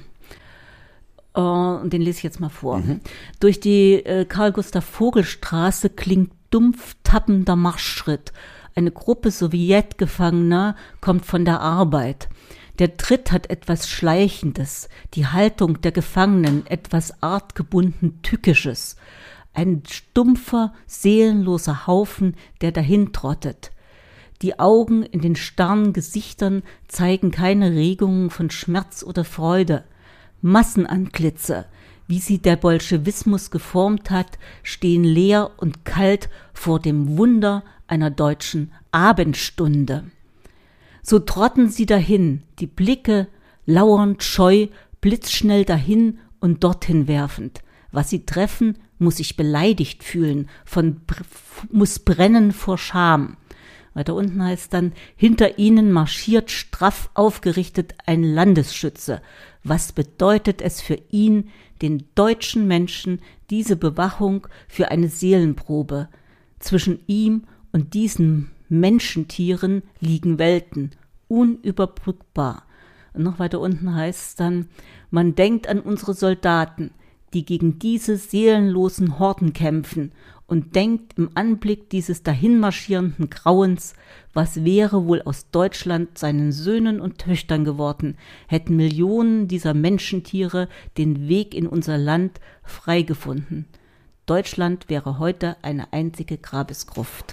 Und den lese ich jetzt mal vor. Mhm. Durch die äh, Karl-Gustav-Vogel-Straße klingt dumpf tappender Marschschritt. Eine Gruppe Sowjetgefangener kommt von der Arbeit. Der Tritt hat etwas Schleichendes, die Haltung der Gefangenen etwas artgebunden Tückisches. Ein stumpfer, seelenloser Haufen, der dahintrottet. Die Augen in den starren Gesichtern zeigen keine Regungen von Schmerz oder Freude. Massenantlitze, wie sie der Bolschewismus geformt hat, stehen leer und kalt vor dem Wunder einer deutschen Abendstunde. So trotten sie dahin, die Blicke lauernd scheu, blitzschnell dahin und dorthin werfend. Was sie treffen, muss sich beleidigt fühlen, von, muss brennen vor Scham. Weiter unten heißt dann, hinter ihnen marschiert straff aufgerichtet ein Landesschütze. Was bedeutet es für ihn, den deutschen Menschen, diese Bewachung für eine Seelenprobe? Zwischen ihm und diesen Menschentieren liegen Welten, unüberbrückbar. Und noch weiter unten heißt es dann, man denkt an unsere Soldaten, die gegen diese seelenlosen Horden kämpfen und denkt im Anblick dieses dahinmarschierenden Grauens, was wäre wohl aus Deutschland seinen Söhnen und Töchtern geworden, hätten Millionen dieser Menschentiere den Weg in unser Land frei gefunden. Deutschland wäre heute eine einzige Grabesgruft.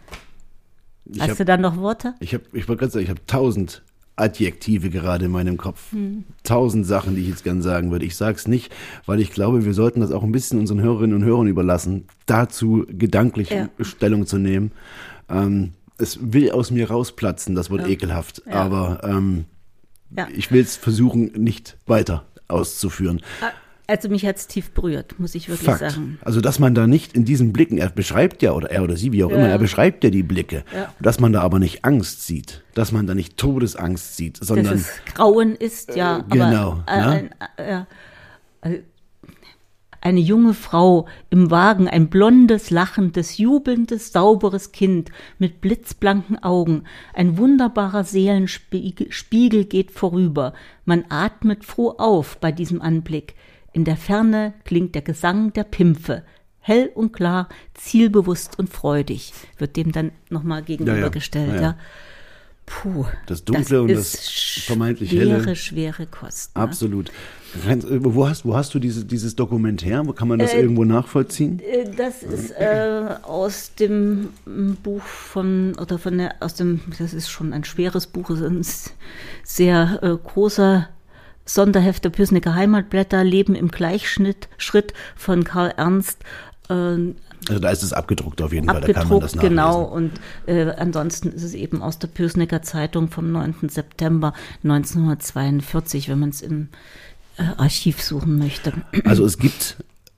Ich Hast hab, du da noch Worte? Ich habe, ich wollte gerade sagen, ich habe tausend Adjektive gerade in meinem Kopf. Hm. Tausend Sachen, die ich jetzt gern sagen würde. Ich sage es nicht, weil ich glaube, wir sollten das auch ein bisschen unseren Hörerinnen und Hörern überlassen, dazu gedanklich ja. Stellung zu nehmen. Ähm, es will aus mir rausplatzen, das Wort ja. ekelhaft, ja. aber ähm, ja. ich will es versuchen, nicht weiter auszuführen. Also mich hat es tief berührt, muss ich wirklich Fakt. sagen. Also dass man da nicht in diesen Blicken, er beschreibt ja, oder er oder sie, wie auch ja. immer, er beschreibt ja die Blicke, ja. dass man da aber nicht Angst sieht, dass man da nicht Todesangst sieht, sondern... Dass es Grauen ist, ja. Äh, genau. Aber, äh, ja? Äh, äh, eine junge Frau im Wagen, ein blondes, lachendes, jubelndes, sauberes Kind mit blitzblanken Augen. Ein wunderbarer Seelenspiegel geht vorüber. Man atmet froh auf bei diesem Anblick. In der Ferne klingt der Gesang der Pimpfe. Hell und klar, zielbewusst und freudig. Wird dem dann nochmal gegenübergestellt. Ja, ja. Ja. Puh, das Dunkle und das vermeintlich Helle. Schwere, schwere Kost. Ne? Absolut. Wo hast, wo hast du diese, dieses Dokument her? Wo kann man das äh, irgendwo nachvollziehen? Das ist äh, aus dem Buch von, oder von der, aus dem, das ist schon ein schweres Buch, es ist ein sehr äh, großer Sonderheft der Pößnecker Heimatblätter, Leben im Gleichschritt Schritt von Karl Ernst. Äh, Also da ist es abgedruckt auf jeden Fall, da kann man das nachlesen. Genau, und äh, ansonsten ist es eben aus der Pößnecker Zeitung vom neunten September neunzehnhundertzweiundvierzig, wenn man es im äh, Archiv suchen möchte. Also es gibt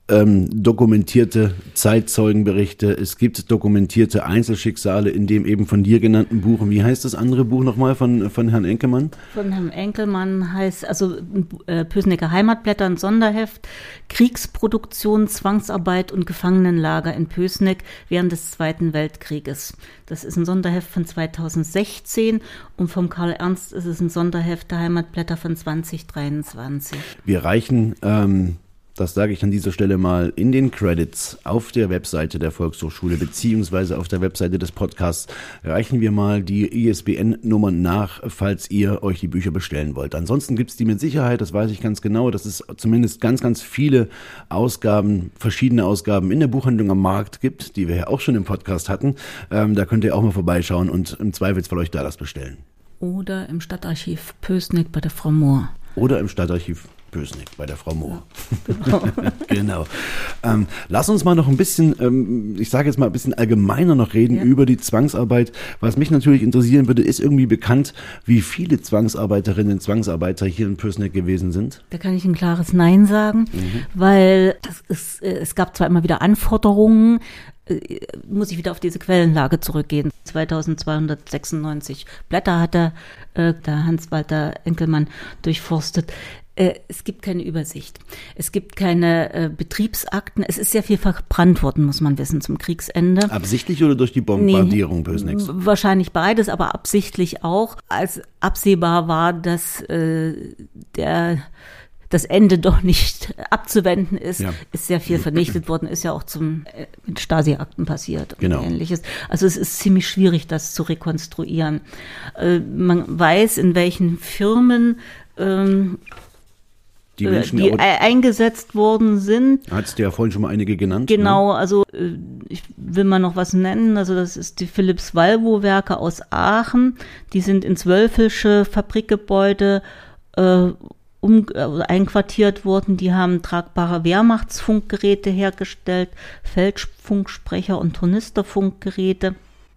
ähm, dokumentierte Zeitzeugenberichte, es gibt dokumentierte Einzelschicksale in dem eben von dir genannten Buch. Und wie heißt das andere Buch nochmal von, von Herrn Enkelmann? Von Herrn Enkelmann heißt, also äh, Pößnecker Heimatblätter, ein Sonderheft, Kriegsproduktion, Zwangsarbeit und Gefangenenlager in Pößneck während des Zweiten Weltkrieges. Das ist ein Sonderheft von zweitausendsechzehn und vom Karl Ernst ist es ein Sonderheft der Heimatblätter von zwanzig dreiundzwanzig. Wir reichen, ähm, das sage ich an dieser Stelle mal, in den Credits auf der Webseite der Volkshochschule beziehungsweise auf der Webseite des Podcasts reichen wir mal die I S B N-Nummern nach, falls ihr euch die Bücher bestellen wollt. Ansonsten gibt es die mit Sicherheit, das weiß ich ganz genau, dass es zumindest ganz, ganz viele Ausgaben, verschiedene Ausgaben in der Buchhandlung am Markt gibt, die wir ja auch schon im Podcast hatten. Ähm, da könnt ihr auch mal vorbeischauen und im Zweifelsfall euch da das bestellen. Oder im Stadtarchiv Pößneck bei der Frau Mohr. Oder im Stadtarchiv Pößneck bei der Frau Mohr. Ja, genau. Genau. Ähm, lass uns mal noch ein bisschen, ähm, ich sage jetzt mal ein bisschen allgemeiner noch reden ja. über die Zwangsarbeit. Was mich natürlich interessieren würde, ist irgendwie bekannt, wie viele Zwangsarbeiterinnen und Zwangsarbeiter hier in Pößneck gewesen sind? Da kann ich ein klares Nein sagen, mhm. weil das ist, es gab zwar immer wieder Anforderungen, muss ich wieder auf diese Quellenlage zurückgehen. zweitausendzweihundertsechsundneunzig Blätter hat der, äh, der Hans-Walter Enkelmann durchforstet. Äh, es gibt keine Übersicht. Es gibt keine äh, Betriebsakten. Es ist sehr viel verbrannt worden, muss man wissen, zum Kriegsende. Absichtlich oder durch die Bombardierung Pößnecks? Nee, wahrscheinlich beides, aber absichtlich auch. Als absehbar war, dass äh, der das Ende doch nicht abzuwenden ist, ja. ist sehr viel vernichtet worden, ist ja auch zum äh, mit Stasi-Akten passiert und genau. Ähnliches. Also es ist ziemlich schwierig, das zu rekonstruieren. Äh, man weiß, in welchen Firmen ähm, die, Menschen, die eingesetzt worden sind. Hattest du ja vorhin schon mal einige genannt. Genau, ne? also ich will mal noch was nennen. Also das ist die Philips-Valvo-Werke aus Aachen. Die sind ins Wölfelsche Fabrikgebäude äh, um, also einquartiert worden. Die haben tragbare Wehrmachtsfunkgeräte hergestellt, Feldfunksprecher und Tornisterfunkgeräte.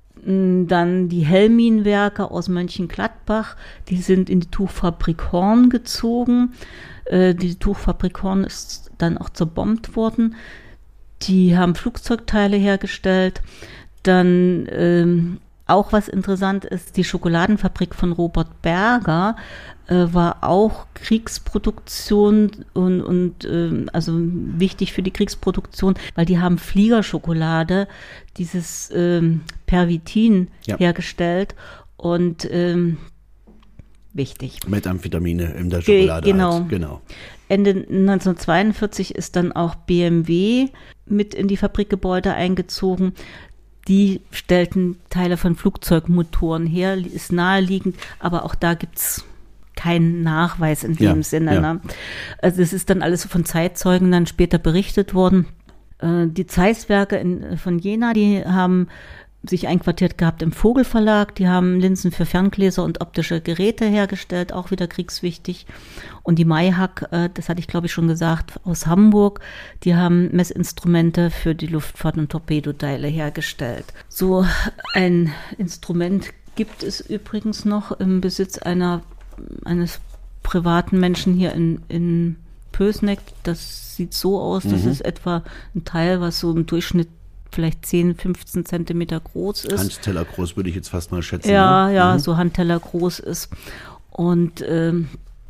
Dann die Helmin-Werke aus Mönchengladbach, die sind in die Tuchfabrik Horn gezogen. Äh, die Tuchfabrik Horn ist dann auch zerbombt worden. Die haben Flugzeugteile hergestellt. Dann ähm, auch was interessant ist, die Schokoladenfabrik von Robert Berger äh, war auch Kriegsproduktion und, und äh, also wichtig für die Kriegsproduktion, weil die haben Fliegerschokolade, dieses ähm, Pervitin ja. hergestellt und ähm, wichtig. Methamphetamine in der Schokolade. Ge- genau. Halt. genau. Ende neunzehnhundertzweiundvierzig ist dann auch B M W mit in die Fabrikgebäude eingezogen. Die stellten Teile von Flugzeugmotoren her, ist naheliegend, aber auch da gibt's keinen Nachweis in dem ja, Sinne. Ja. Ne? Also es ist dann alles von Zeitzeugen dann später berichtet worden. Äh, die Zeiss-Werke in, von Jena, die haben sich einquartiert gehabt im Vogelverlag. Die haben Linsen für Ferngläser und optische Geräte hergestellt, auch wieder kriegswichtig. Und die Mayhack, äh, das hatte ich glaube ich schon gesagt, aus Hamburg, die haben Messinstrumente für die Luftfahrt und Torpedoteile hergestellt. So ein Instrument gibt es übrigens noch im Besitz einer eines privaten Menschen hier in, in Pößneck. Das sieht so aus, mhm. das ist etwa ein Teil, was so im Durchschnitt vielleicht zehn, fünfzehn Zentimeter groß ist. Handteller groß würde ich jetzt fast mal schätzen. Ja, ne? ja, mhm. so Handteller groß ist. Und ähm,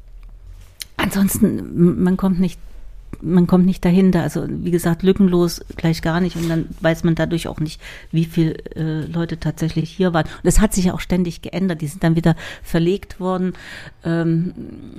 ansonsten, man kommt nicht, man kommt nicht dahinter. Also wie gesagt, lückenlos gleich gar nicht. Und dann weiß man dadurch auch nicht, wie viele äh, Leute tatsächlich hier waren. Und das hat sich ja auch ständig geändert. Die sind dann wieder verlegt worden. Ähm,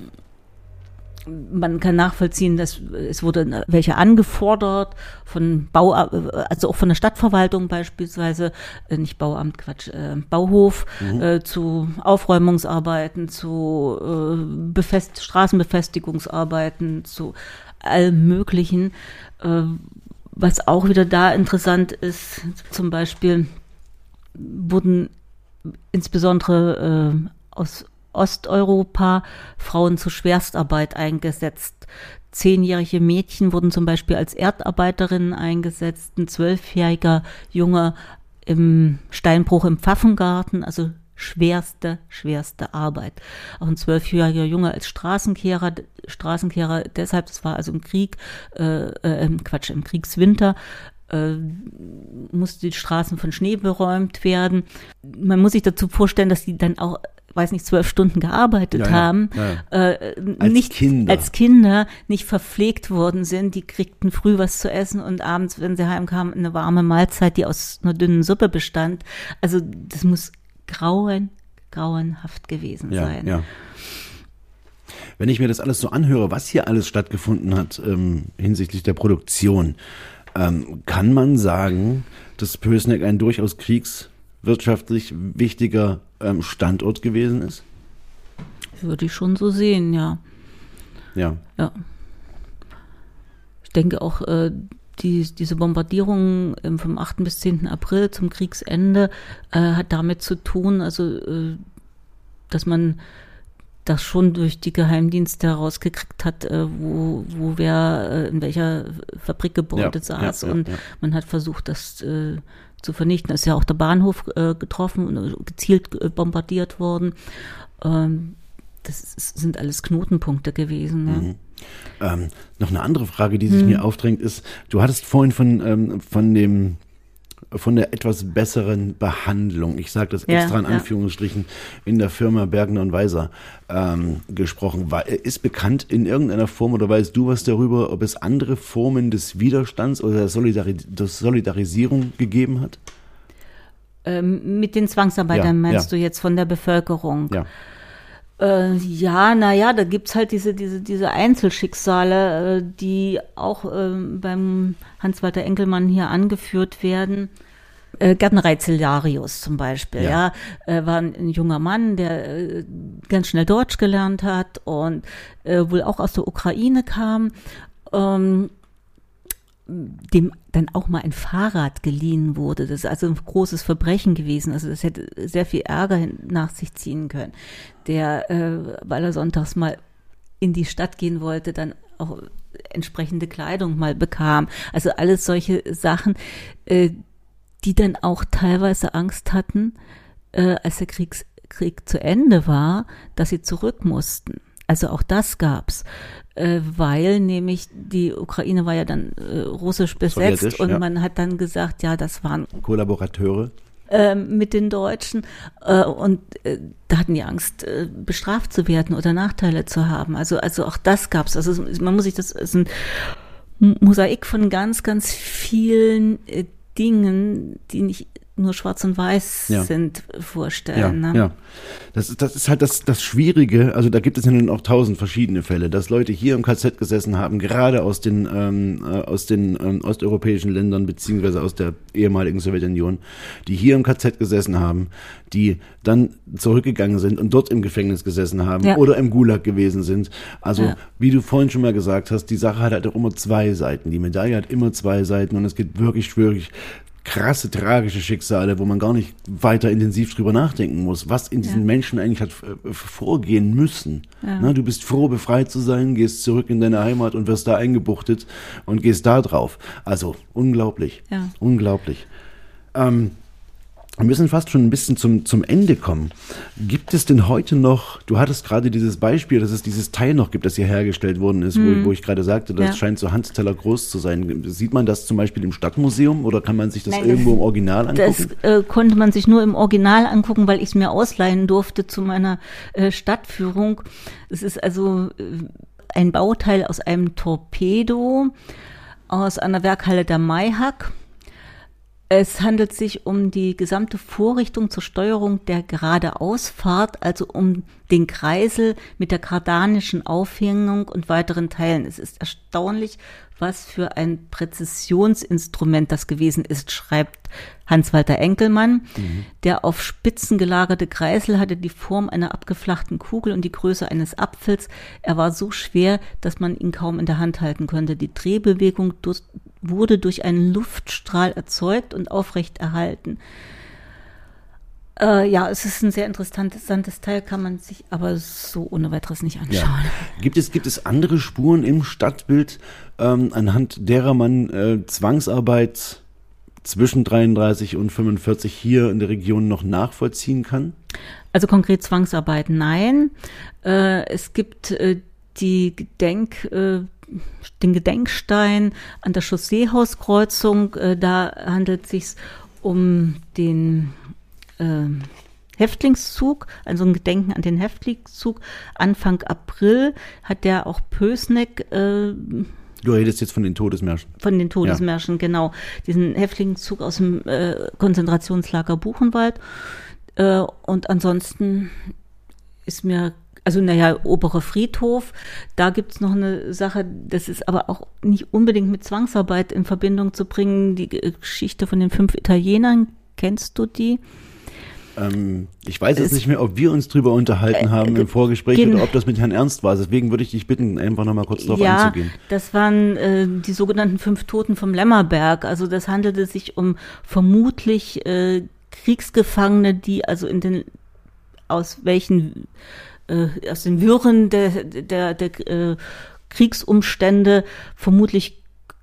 Man kann nachvollziehen, dass es wurde welche angefordert von Bau, also auch von der Stadtverwaltung beispielsweise, nicht Bauamt, Quatsch, äh, Bauhof, mhm. äh, zu Aufräumungsarbeiten, zu äh, Befest, Straßenbefestigungsarbeiten, zu allem Möglichen. Äh, was auch wieder da interessant ist, zum Beispiel wurden insbesondere äh, aus Osteuropa Frauen zur Schwerstarbeit eingesetzt. Zehnjährige Mädchen wurden zum Beispiel als Erdarbeiterinnen eingesetzt. Ein zwölfjähriger Junge im Steinbruch im Pfaffengarten, also schwerste, schwerste Arbeit. Auch ein zwölfjähriger Junge als Straßenkehrer, Straßenkehrer deshalb, das war also im Krieg, äh, äh, Quatsch, im Kriegswinter, äh, mussten die Straßen von Schnee beräumt werden. Man muss sich dazu vorstellen, dass die dann auch, weiß nicht, zwölf Stunden gearbeitet ja, haben, ja, ja. Äh, als nicht Kinder. als Kinder nicht verpflegt worden sind. Die kriegten früh was zu essen und abends, wenn sie heimkamen, eine warme Mahlzeit, die aus einer dünnen Suppe bestand. Also das muss grauen, grauenhaft gewesen ja, sein. Ja. Wenn ich mir das alles so anhöre, was hier alles stattgefunden hat ähm, hinsichtlich der Produktion, ähm, kann man sagen, dass Pößneck ein durchaus kriegswirtschaftlich wichtiger ähm, Standort gewesen ist? Würde ich schon so sehen, ja. Ja. Ja. Ich denke auch, äh, die, diese Bombardierung ähm, vom achten bis zehnten April zum Kriegsende äh, hat damit zu tun, also äh, dass man das schon durch die Geheimdienste herausgekriegt hat, äh, wo, wo wer äh, in welcher Fabrikgebäude ja, saß ja, ja, und ja. man hat versucht, das äh, zu vernichten. Es ist ja auch der Bahnhof äh, getroffen und gezielt äh, bombardiert worden. Ähm, das ist, sind alles Knotenpunkte gewesen. Ne? Mhm. Ähm, noch eine andere Frage, die sich hm. mir aufdrängt, ist, du hattest vorhin von, ähm, von dem von der etwas besseren Behandlung, ich sage das extra ja, in Anführungsstrichen, ja. in der Firma Bergner und Weiser ähm, gesprochen. War, ist bekannt in irgendeiner Form oder weißt du was darüber, ob es andere Formen des Widerstands oder der, Solidari- der Solidarisierung gegeben hat? Ähm, mit den Zwangsarbeitern ja, meinst ja. du jetzt von der Bevölkerung? Ja. Äh, ja, naja, da gibt's halt diese, diese, diese Einzelschicksale, äh, die auch äh, beim Hans-Walter Enkelmann hier angeführt werden. Äh, Gärtnerei Cellarius zum Beispiel, ja, ja äh, war ein, ein junger Mann, der äh, ganz schnell Deutsch gelernt hat und äh, wohl auch aus der Ukraine kam, ähm, dem dann auch mal ein Fahrrad geliehen wurde. Das ist also ein großes Verbrechen gewesen. Also das hätte sehr viel Ärger nach sich ziehen können. Der, äh, weil er sonntags mal in die Stadt gehen wollte, dann auch entsprechende Kleidung mal bekam. Also alles solche Sachen, äh, die dann auch teilweise Angst hatten, äh, als der Kriegs, Krieg zu Ende war, dass sie zurück mussten. Also auch das gab's, äh, weil nämlich die Ukraine war ja dann äh, russisch besetzt Sowjetisch, und ja. man hat dann gesagt, ja, das waren Kollaborateure äh, mit den Deutschen äh, und äh, da hatten die Angst, äh, bestraft zu werden oder Nachteile zu haben. Also also auch das gab's. Also man muss sich das, es ist ein Mosaik von ganz, ganz vielen äh, Dingen, die nicht nur schwarz und weiß ja. sind, vorstellen. Ja, ne? ja. Das, ist- das ist halt das, das Schwierige, also da gibt es ja nun auch tausend verschiedene Fälle, dass Leute hier im K Z gesessen haben, gerade aus den, ähm, äh, aus den ähm, osteuropäischen Ländern beziehungsweise aus der ehemaligen Sowjetunion, die hier im K Z gesessen haben, die dann zurückgegangen sind und dort im Gefängnis gesessen haben Ja. oder im Gulag gewesen sind. Also Ja. wie du vorhin schon mal gesagt hast, die Sache hat halt auch immer zwei Seiten. Die Medaille hat immer zwei Seiten und es gibt wirklich, wirklich krasse, tragische Schicksale, wo man gar nicht weiter intensiv drüber nachdenken muss, was in diesen Ja. Menschen eigentlich hat äh, vorgehen müssen. Ja. Na, du bist froh, befreit zu sein, gehst zurück in deine Heimat und wirst da eingebuchtet und gehst da drauf. Also unglaublich, Ja. unglaublich. Ähm, wir müssen fast schon ein bisschen zum, zum Ende kommen. Gibt es denn heute noch, du hattest gerade dieses Beispiel, dass es dieses Teil noch gibt, das hier hergestellt worden ist, Mhm. wo, wo ich gerade sagte, das Ja. scheint so Handteller groß zu sein. Sieht man das zum Beispiel im Stadtmuseum oder kann man sich das Nein, irgendwo das- im Original Das angucken? äh, konnte man sich nur im Original angucken, weil ich es mir ausleihen durfte zu meiner äh, Stadtführung. Es ist also äh, ein Bauteil aus einem Torpedo aus einer Werkhalle der Mayhack. Es handelt sich um die gesamte Vorrichtung zur Steuerung der Geradeausfahrt, also um den Kreisel mit der kardanischen Aufhängung und weiteren Teilen. Es ist erstaunlich, was für ein Präzisionsinstrument das gewesen ist, schreibt Hans-Walter Enkelmann. Mhm. Der auf Spitzen gelagerte Kreisel hatte die Form einer abgeflachten Kugel und die Größe eines Apfels. Er war so schwer, dass man ihn kaum in der Hand halten konnte. Die Drehbewegung durch, wurde durch einen Luftstrahl erzeugt und aufrecht erhalten. Äh, ja, es ist ein sehr interessantes Teil, kann man sich aber so ohne weiteres nicht anschauen. Ja. Gibt es, gibt es andere Spuren im Stadtbild, ähm, anhand derer man äh, Zwangsarbeit zwischen dreiunddreißig und fünfundvierzig hier in der Region noch nachvollziehen kann? Also konkret Zwangsarbeit, nein. Äh, es gibt äh, die Gedenk, äh, den Gedenkstein an der Chausseehauskreuzung. Äh, da handelt es sich um den äh, Häftlingszug, also ein Gedenken an den Häftlingszug. Anfang April hat der auch Pößneck. Äh, Du redest jetzt von den Todesmärschen. Von den Todesmärschen, ja. Genau. Diesen Häftlingszug aus dem äh, Konzentrationslager Buchenwald. Äh, und ansonsten ist mir, also naja, Oberer Friedhof, da gibt's noch eine Sache, das ist aber auch nicht unbedingt mit Zwangsarbeit in Verbindung zu bringen. Die Geschichte von den fünf Italienern, kennst du die? Ähm, ich weiß jetzt nicht mehr, ob wir uns drüber unterhalten haben äh, im Vorgespräch gen- oder ob das mit Herrn Ernst war. Deswegen würde ich dich bitten, einfach nochmal kurz drauf ja, einzugehen. Ja, das waren äh, die sogenannten fünf Toten vom Lämmerberg. Also das handelte sich um vermutlich äh, Kriegsgefangene, die also in den, aus welchen, äh, aus den Wirren der, der, der äh, Kriegsumstände vermutlich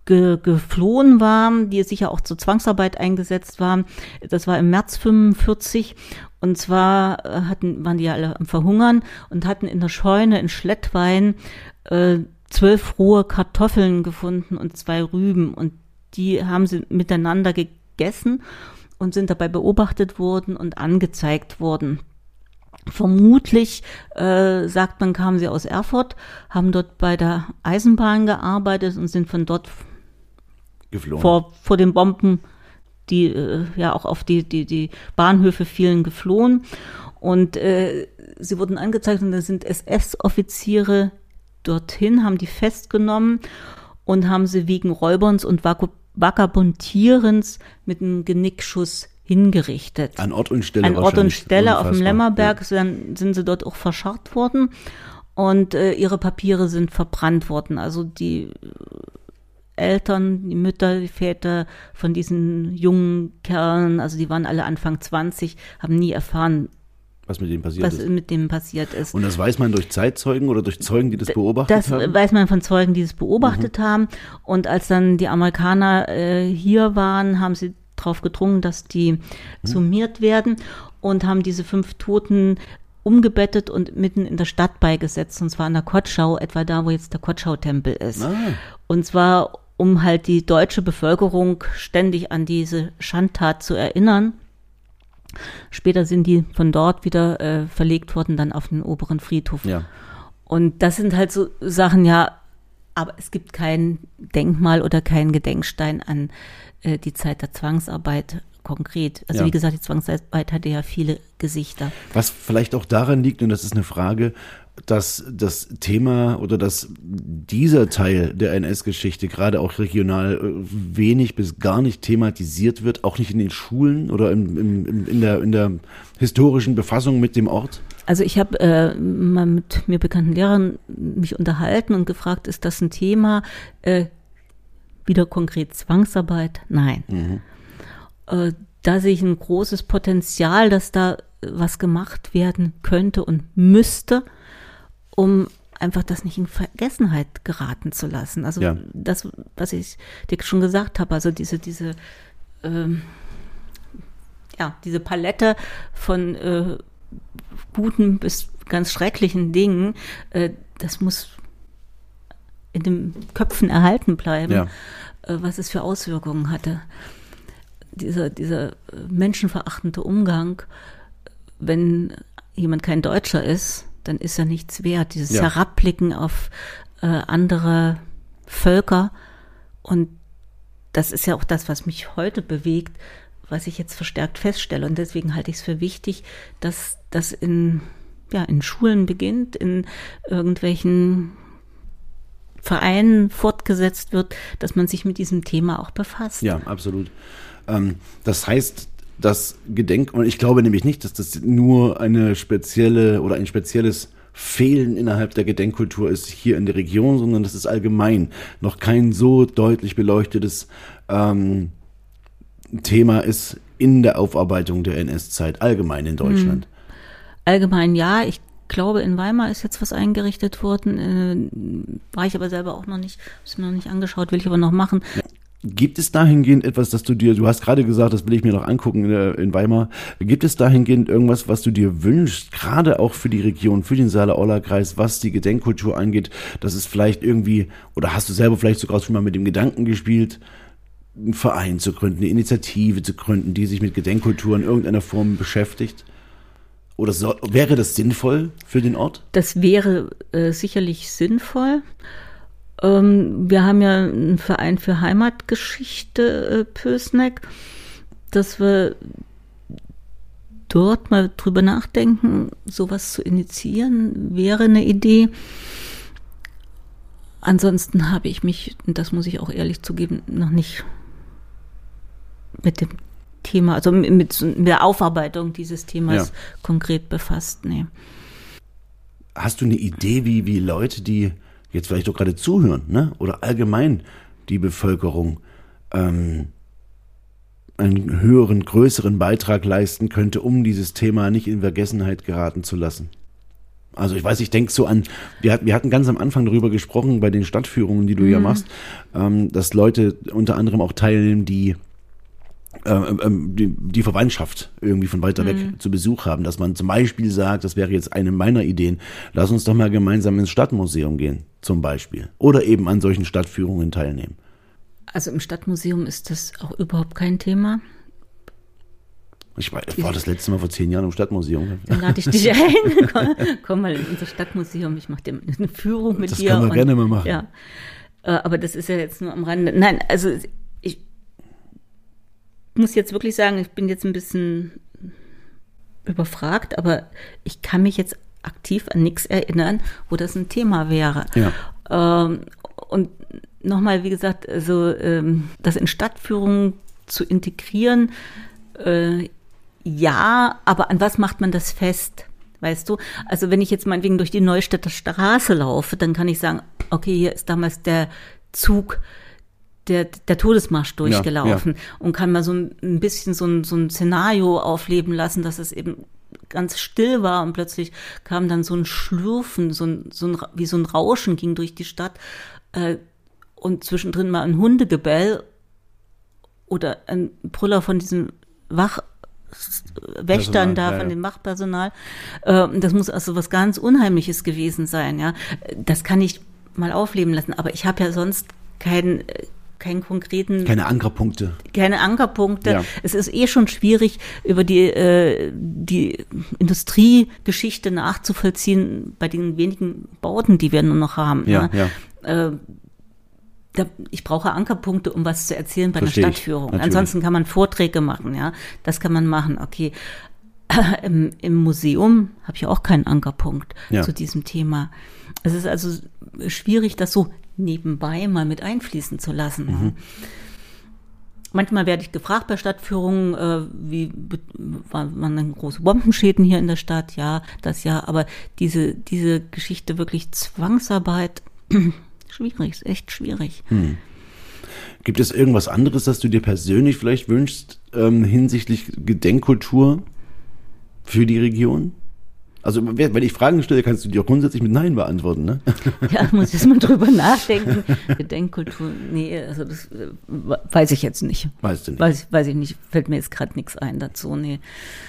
geflohen waren, die sicher auch zur Zwangsarbeit eingesetzt waren. Das war im März fünfundvierzig und zwar hatten, waren die ja alle am Verhungern und hatten in der Scheune in Schlettwein äh, zwölf rohe Kartoffeln gefunden und zwei Rüben und die haben sie miteinander gegessen und sind dabei beobachtet worden und angezeigt worden. Vermutlich, äh, sagt man, kamen sie aus Erfurt, haben dort bei der Eisenbahn gearbeitet und sind von dort geflohen. Vor, vor den Bomben, die äh, ja auch auf die, die, die Bahnhöfe fielen, geflohen. Und äh, sie wurden angezeigt und da sind S S-Offiziere dorthin, haben die festgenommen und haben sie wegen Räuberns und Vagabundierens mit einem Genickschuss hingerichtet. An Ort und Stelle An Ort und Stelle unfassbar. Auf dem Lämmerberg, ja. Dann sind sie dort auch verscharrt worden und äh, ihre Papiere sind verbrannt worden. Also die Eltern, die Mütter, die Väter von diesen jungen Kerlen, also die waren alle Anfang zwanzig, haben nie erfahren, was mit denen passiert was ist. mit denen passiert ist. Und das weiß man durch Zeitzeugen oder durch Zeugen, die das beobachtet das haben? Das weiß man von Zeugen, die das beobachtet mhm. haben. Und als dann die Amerikaner äh, hier waren, haben sie darauf gedrungen, dass die mhm. summiert werden und haben diese fünf Toten umgebettet und mitten in der Stadt beigesetzt, und zwar an der Kotschau, etwa da, wo jetzt der Kotschau-Tempel ist. Ah. Und zwar um halt die deutsche Bevölkerung ständig an diese Schandtat zu erinnern. Später sind die von dort wieder äh, verlegt worden, dann auf den Oberen Friedhof. Ja. Und das sind halt so Sachen, ja, aber es gibt kein Denkmal oder keinen Gedenkstein an äh, die Zeit der Zwangsarbeit konkret. Also ja. Wie gesagt, die Zwangsarbeit hatte ja viele Gesichter. Was vielleicht auch daran liegt, und das ist eine Frage, dass das Thema oder dass dieser Teil der N S-Geschichte gerade auch regional wenig bis gar nicht thematisiert wird, auch nicht in den Schulen oder im, im, in, der, in der historischen Befassung mit dem Ort? Also ich habe äh, mal mit mir bekannten Lehrern mich unterhalten und gefragt, ist das ein Thema? Äh, wieder konkret Zwangsarbeit? Nein. Mhm. Äh, da sehe ich ein großes Potenzial, dass da was gemacht werden könnte und müsste, um einfach das nicht in Vergessenheit geraten zu lassen. Also ja. das, was ich dir schon gesagt habe, also diese, diese, ähm, ja, diese Palette von äh, guten bis ganz schrecklichen Dingen, äh, das muss in den Köpfen erhalten bleiben, ja. äh, was es für Auswirkungen hatte. Dieser, dieser menschenverachtende Umgang, wenn jemand kein Deutscher ist, dann ist er nichts wert. Dieses ja. Herabblicken auf äh, andere Völker. Und das ist ja auch das, was mich heute bewegt, was ich jetzt verstärkt feststelle. Und deswegen halte ich es für wichtig, dass das in, ja, in Schulen beginnt, in irgendwelchen Vereinen fortgesetzt wird, dass man sich mit diesem Thema auch befasst. Ja, absolut. Ähm, das heißt, das Gedenk, und ich glaube nämlich nicht, dass das nur eine spezielle oder ein spezielles Fehlen innerhalb der Gedenkkultur ist hier in der Region, sondern das ist allgemein noch kein so deutlich beleuchtetes ähm, Thema ist in der Aufarbeitung der N S-Zeit allgemein in Deutschland. Hm. Allgemein ja, ich glaube, in Weimar ist jetzt was eingerichtet worden, äh, war ich aber selber auch noch nicht, habe es mir noch nicht angeschaut, will ich aber noch machen. Ja. Gibt es dahingehend etwas, dass du dir, du hast gerade gesagt, das will ich mir noch angucken in, in Weimar, gibt es dahingehend irgendwas, was du dir wünschst, gerade auch für die Region, für den Saale-Orla-Kreis, was die Gedenkkultur angeht, dass es vielleicht irgendwie, oder hast du selber vielleicht sogar schon mal mit dem Gedanken gespielt, einen Verein zu gründen, eine Initiative zu gründen, die sich mit Gedenkkultur in irgendeiner Form beschäftigt? Oder so, wäre das sinnvoll für den Ort? Das wäre äh, sicherlich sinnvoll. Wir haben ja einen Verein für Heimatgeschichte, äh, Pößneck, dass wir dort mal drüber nachdenken, sowas zu initiieren, wäre eine Idee. Ansonsten habe ich mich, und das muss ich auch ehrlich zugeben, noch nicht mit dem Thema, also mit der Aufarbeitung dieses Themas ja. konkret befasst. Nee. Hast du eine Idee, wie, wie Leute, die jetzt vielleicht doch gerade zuhören, ne? Oder allgemein die Bevölkerung ähm, einen höheren, größeren Beitrag leisten könnte, um dieses Thema nicht in Vergessenheit geraten zu lassen? Also ich weiß, ich denke so an, wir, wir hatten ganz am Anfang darüber gesprochen, bei den Stadtführungen, die du mhm. ja machst, ähm, dass Leute unter anderem auch teilnehmen, die Ähm, die, die Verwandtschaft irgendwie von weiter weg mhm. zu Besuch haben, dass man zum Beispiel sagt, das wäre jetzt eine meiner Ideen, lass uns doch mal gemeinsam ins Stadtmuseum gehen, zum Beispiel. Oder eben an solchen Stadtführungen teilnehmen. Also im Stadtmuseum ist das auch überhaupt kein Thema. Ich war, war das letzte Mal vor zehn Jahren im Stadtmuseum. Dann lade ich dich ein. komm, komm mal in unser Stadtmuseum, ich mache dir eine Führung mit das dir. Das können wir und, gerne mal machen. Ja. Aber das ist ja jetzt nur am Rande. Nein, also ich muss jetzt wirklich sagen, ich bin jetzt ein bisschen überfragt, aber ich kann mich jetzt aktiv an nichts erinnern, wo das ein Thema wäre. Ja. Ähm, und nochmal, wie gesagt, also ähm, das in Stadtführungen zu integrieren, äh, ja, aber an was macht man das fest? Weißt du? Also wenn ich jetzt meinetwegen durch die Neustädter Straße laufe, dann kann ich sagen, okay, hier ist damals der Zug Der, der Todesmarsch durchgelaufen ja, ja. und kann mal so ein bisschen so ein, so ein Szenario aufleben lassen, dass es eben ganz still war und plötzlich kam dann so ein Schlürfen, so ein, so ein, wie so ein Rauschen ging durch die Stadt äh, und zwischendrin mal ein Hundegebell oder ein Brüller von diesen Wachwächtern da, ja, von ja. dem Wachpersonal. Äh, das muss also was ganz Unheimliches gewesen sein. Ja, das kann ich mal aufleben lassen, aber ich habe ja sonst keinen keinen konkreten... Keine Ankerpunkte. Keine Ankerpunkte. Ja. Es ist eh schon schwierig, über die, äh, die Industriegeschichte nachzuvollziehen bei den wenigen Bauten, die wir nur noch haben. Ja, ja. ja. Äh, da, ich brauche Ankerpunkte, um was zu erzählen bei Verstehe einer Stadtführung. Natürlich. Ansonsten kann man Vorträge machen, ja. Das kann man machen, okay. Im, im Museum habe ich auch keinen Ankerpunkt ja. zu diesem Thema. Es ist also schwierig, das so nebenbei mal mit einfließen zu lassen. Mhm. Manchmal werde ich gefragt bei Stadtführungen, äh, wie waren denn große Bombenschäden hier in der Stadt? Ja, das ja, aber diese, diese Geschichte wirklich Zwangsarbeit, schwierig, ist echt schwierig. Mhm. Gibt es irgendwas anderes, das du dir persönlich vielleicht wünschst, ähm, hinsichtlich Gedenkkultur für die Region? Also, wenn ich Fragen stelle, kannst du die auch grundsätzlich mit Nein beantworten, ne? Ja, muss ich jetzt mal drüber nachdenken. Gedenkkultur, nee, also das weiß ich jetzt nicht. Weißt du nicht? Weiß, weiß ich nicht, fällt mir jetzt gerade nichts ein dazu, nee.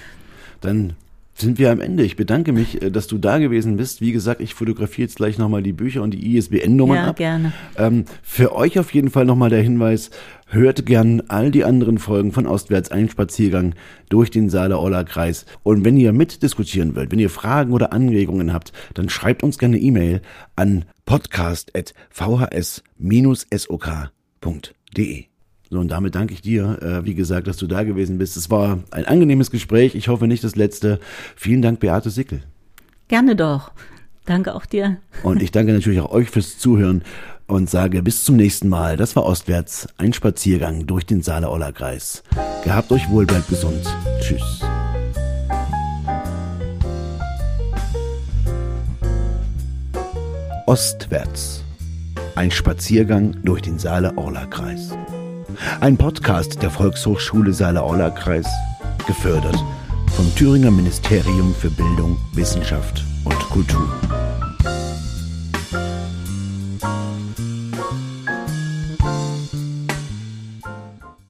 Dann sind wir am Ende. Ich bedanke mich, dass du da gewesen bist. Wie gesagt, ich fotografiere jetzt gleich nochmal die Bücher und die I S B N-Nummern ja, ab. Ja, gerne. Ähm, für euch auf jeden Fall nochmal der Hinweis, hört gern all die anderen Folgen von Ostwärts, ein Spaziergang durch den Saale-Orla-Kreis. Und wenn ihr mitdiskutieren wollt, wenn ihr Fragen oder Anregungen habt, dann schreibt uns gerne eine E-Mail an podcast at v h s bindestrich s o k punkt d e. So, und damit danke ich dir, äh, wie gesagt, dass du da gewesen bist. Es war ein angenehmes Gespräch. Ich hoffe nicht das letzte. Vielen Dank, Beate Sickel. Gerne doch. Danke auch dir. Und ich danke natürlich auch euch fürs Zuhören und sage bis zum nächsten Mal. Das war Ostwärts, ein Spaziergang durch den Saale-Orla-Kreis. Gehabt euch wohl, bleibt gesund. Tschüss. Ostwärts, ein Spaziergang durch den Saale-Orla-Kreis. Ein Podcast der Volkshochschule Saale-Orla-Kreis, gefördert vom Thüringer Ministerium für Bildung, Wissenschaft und Kultur.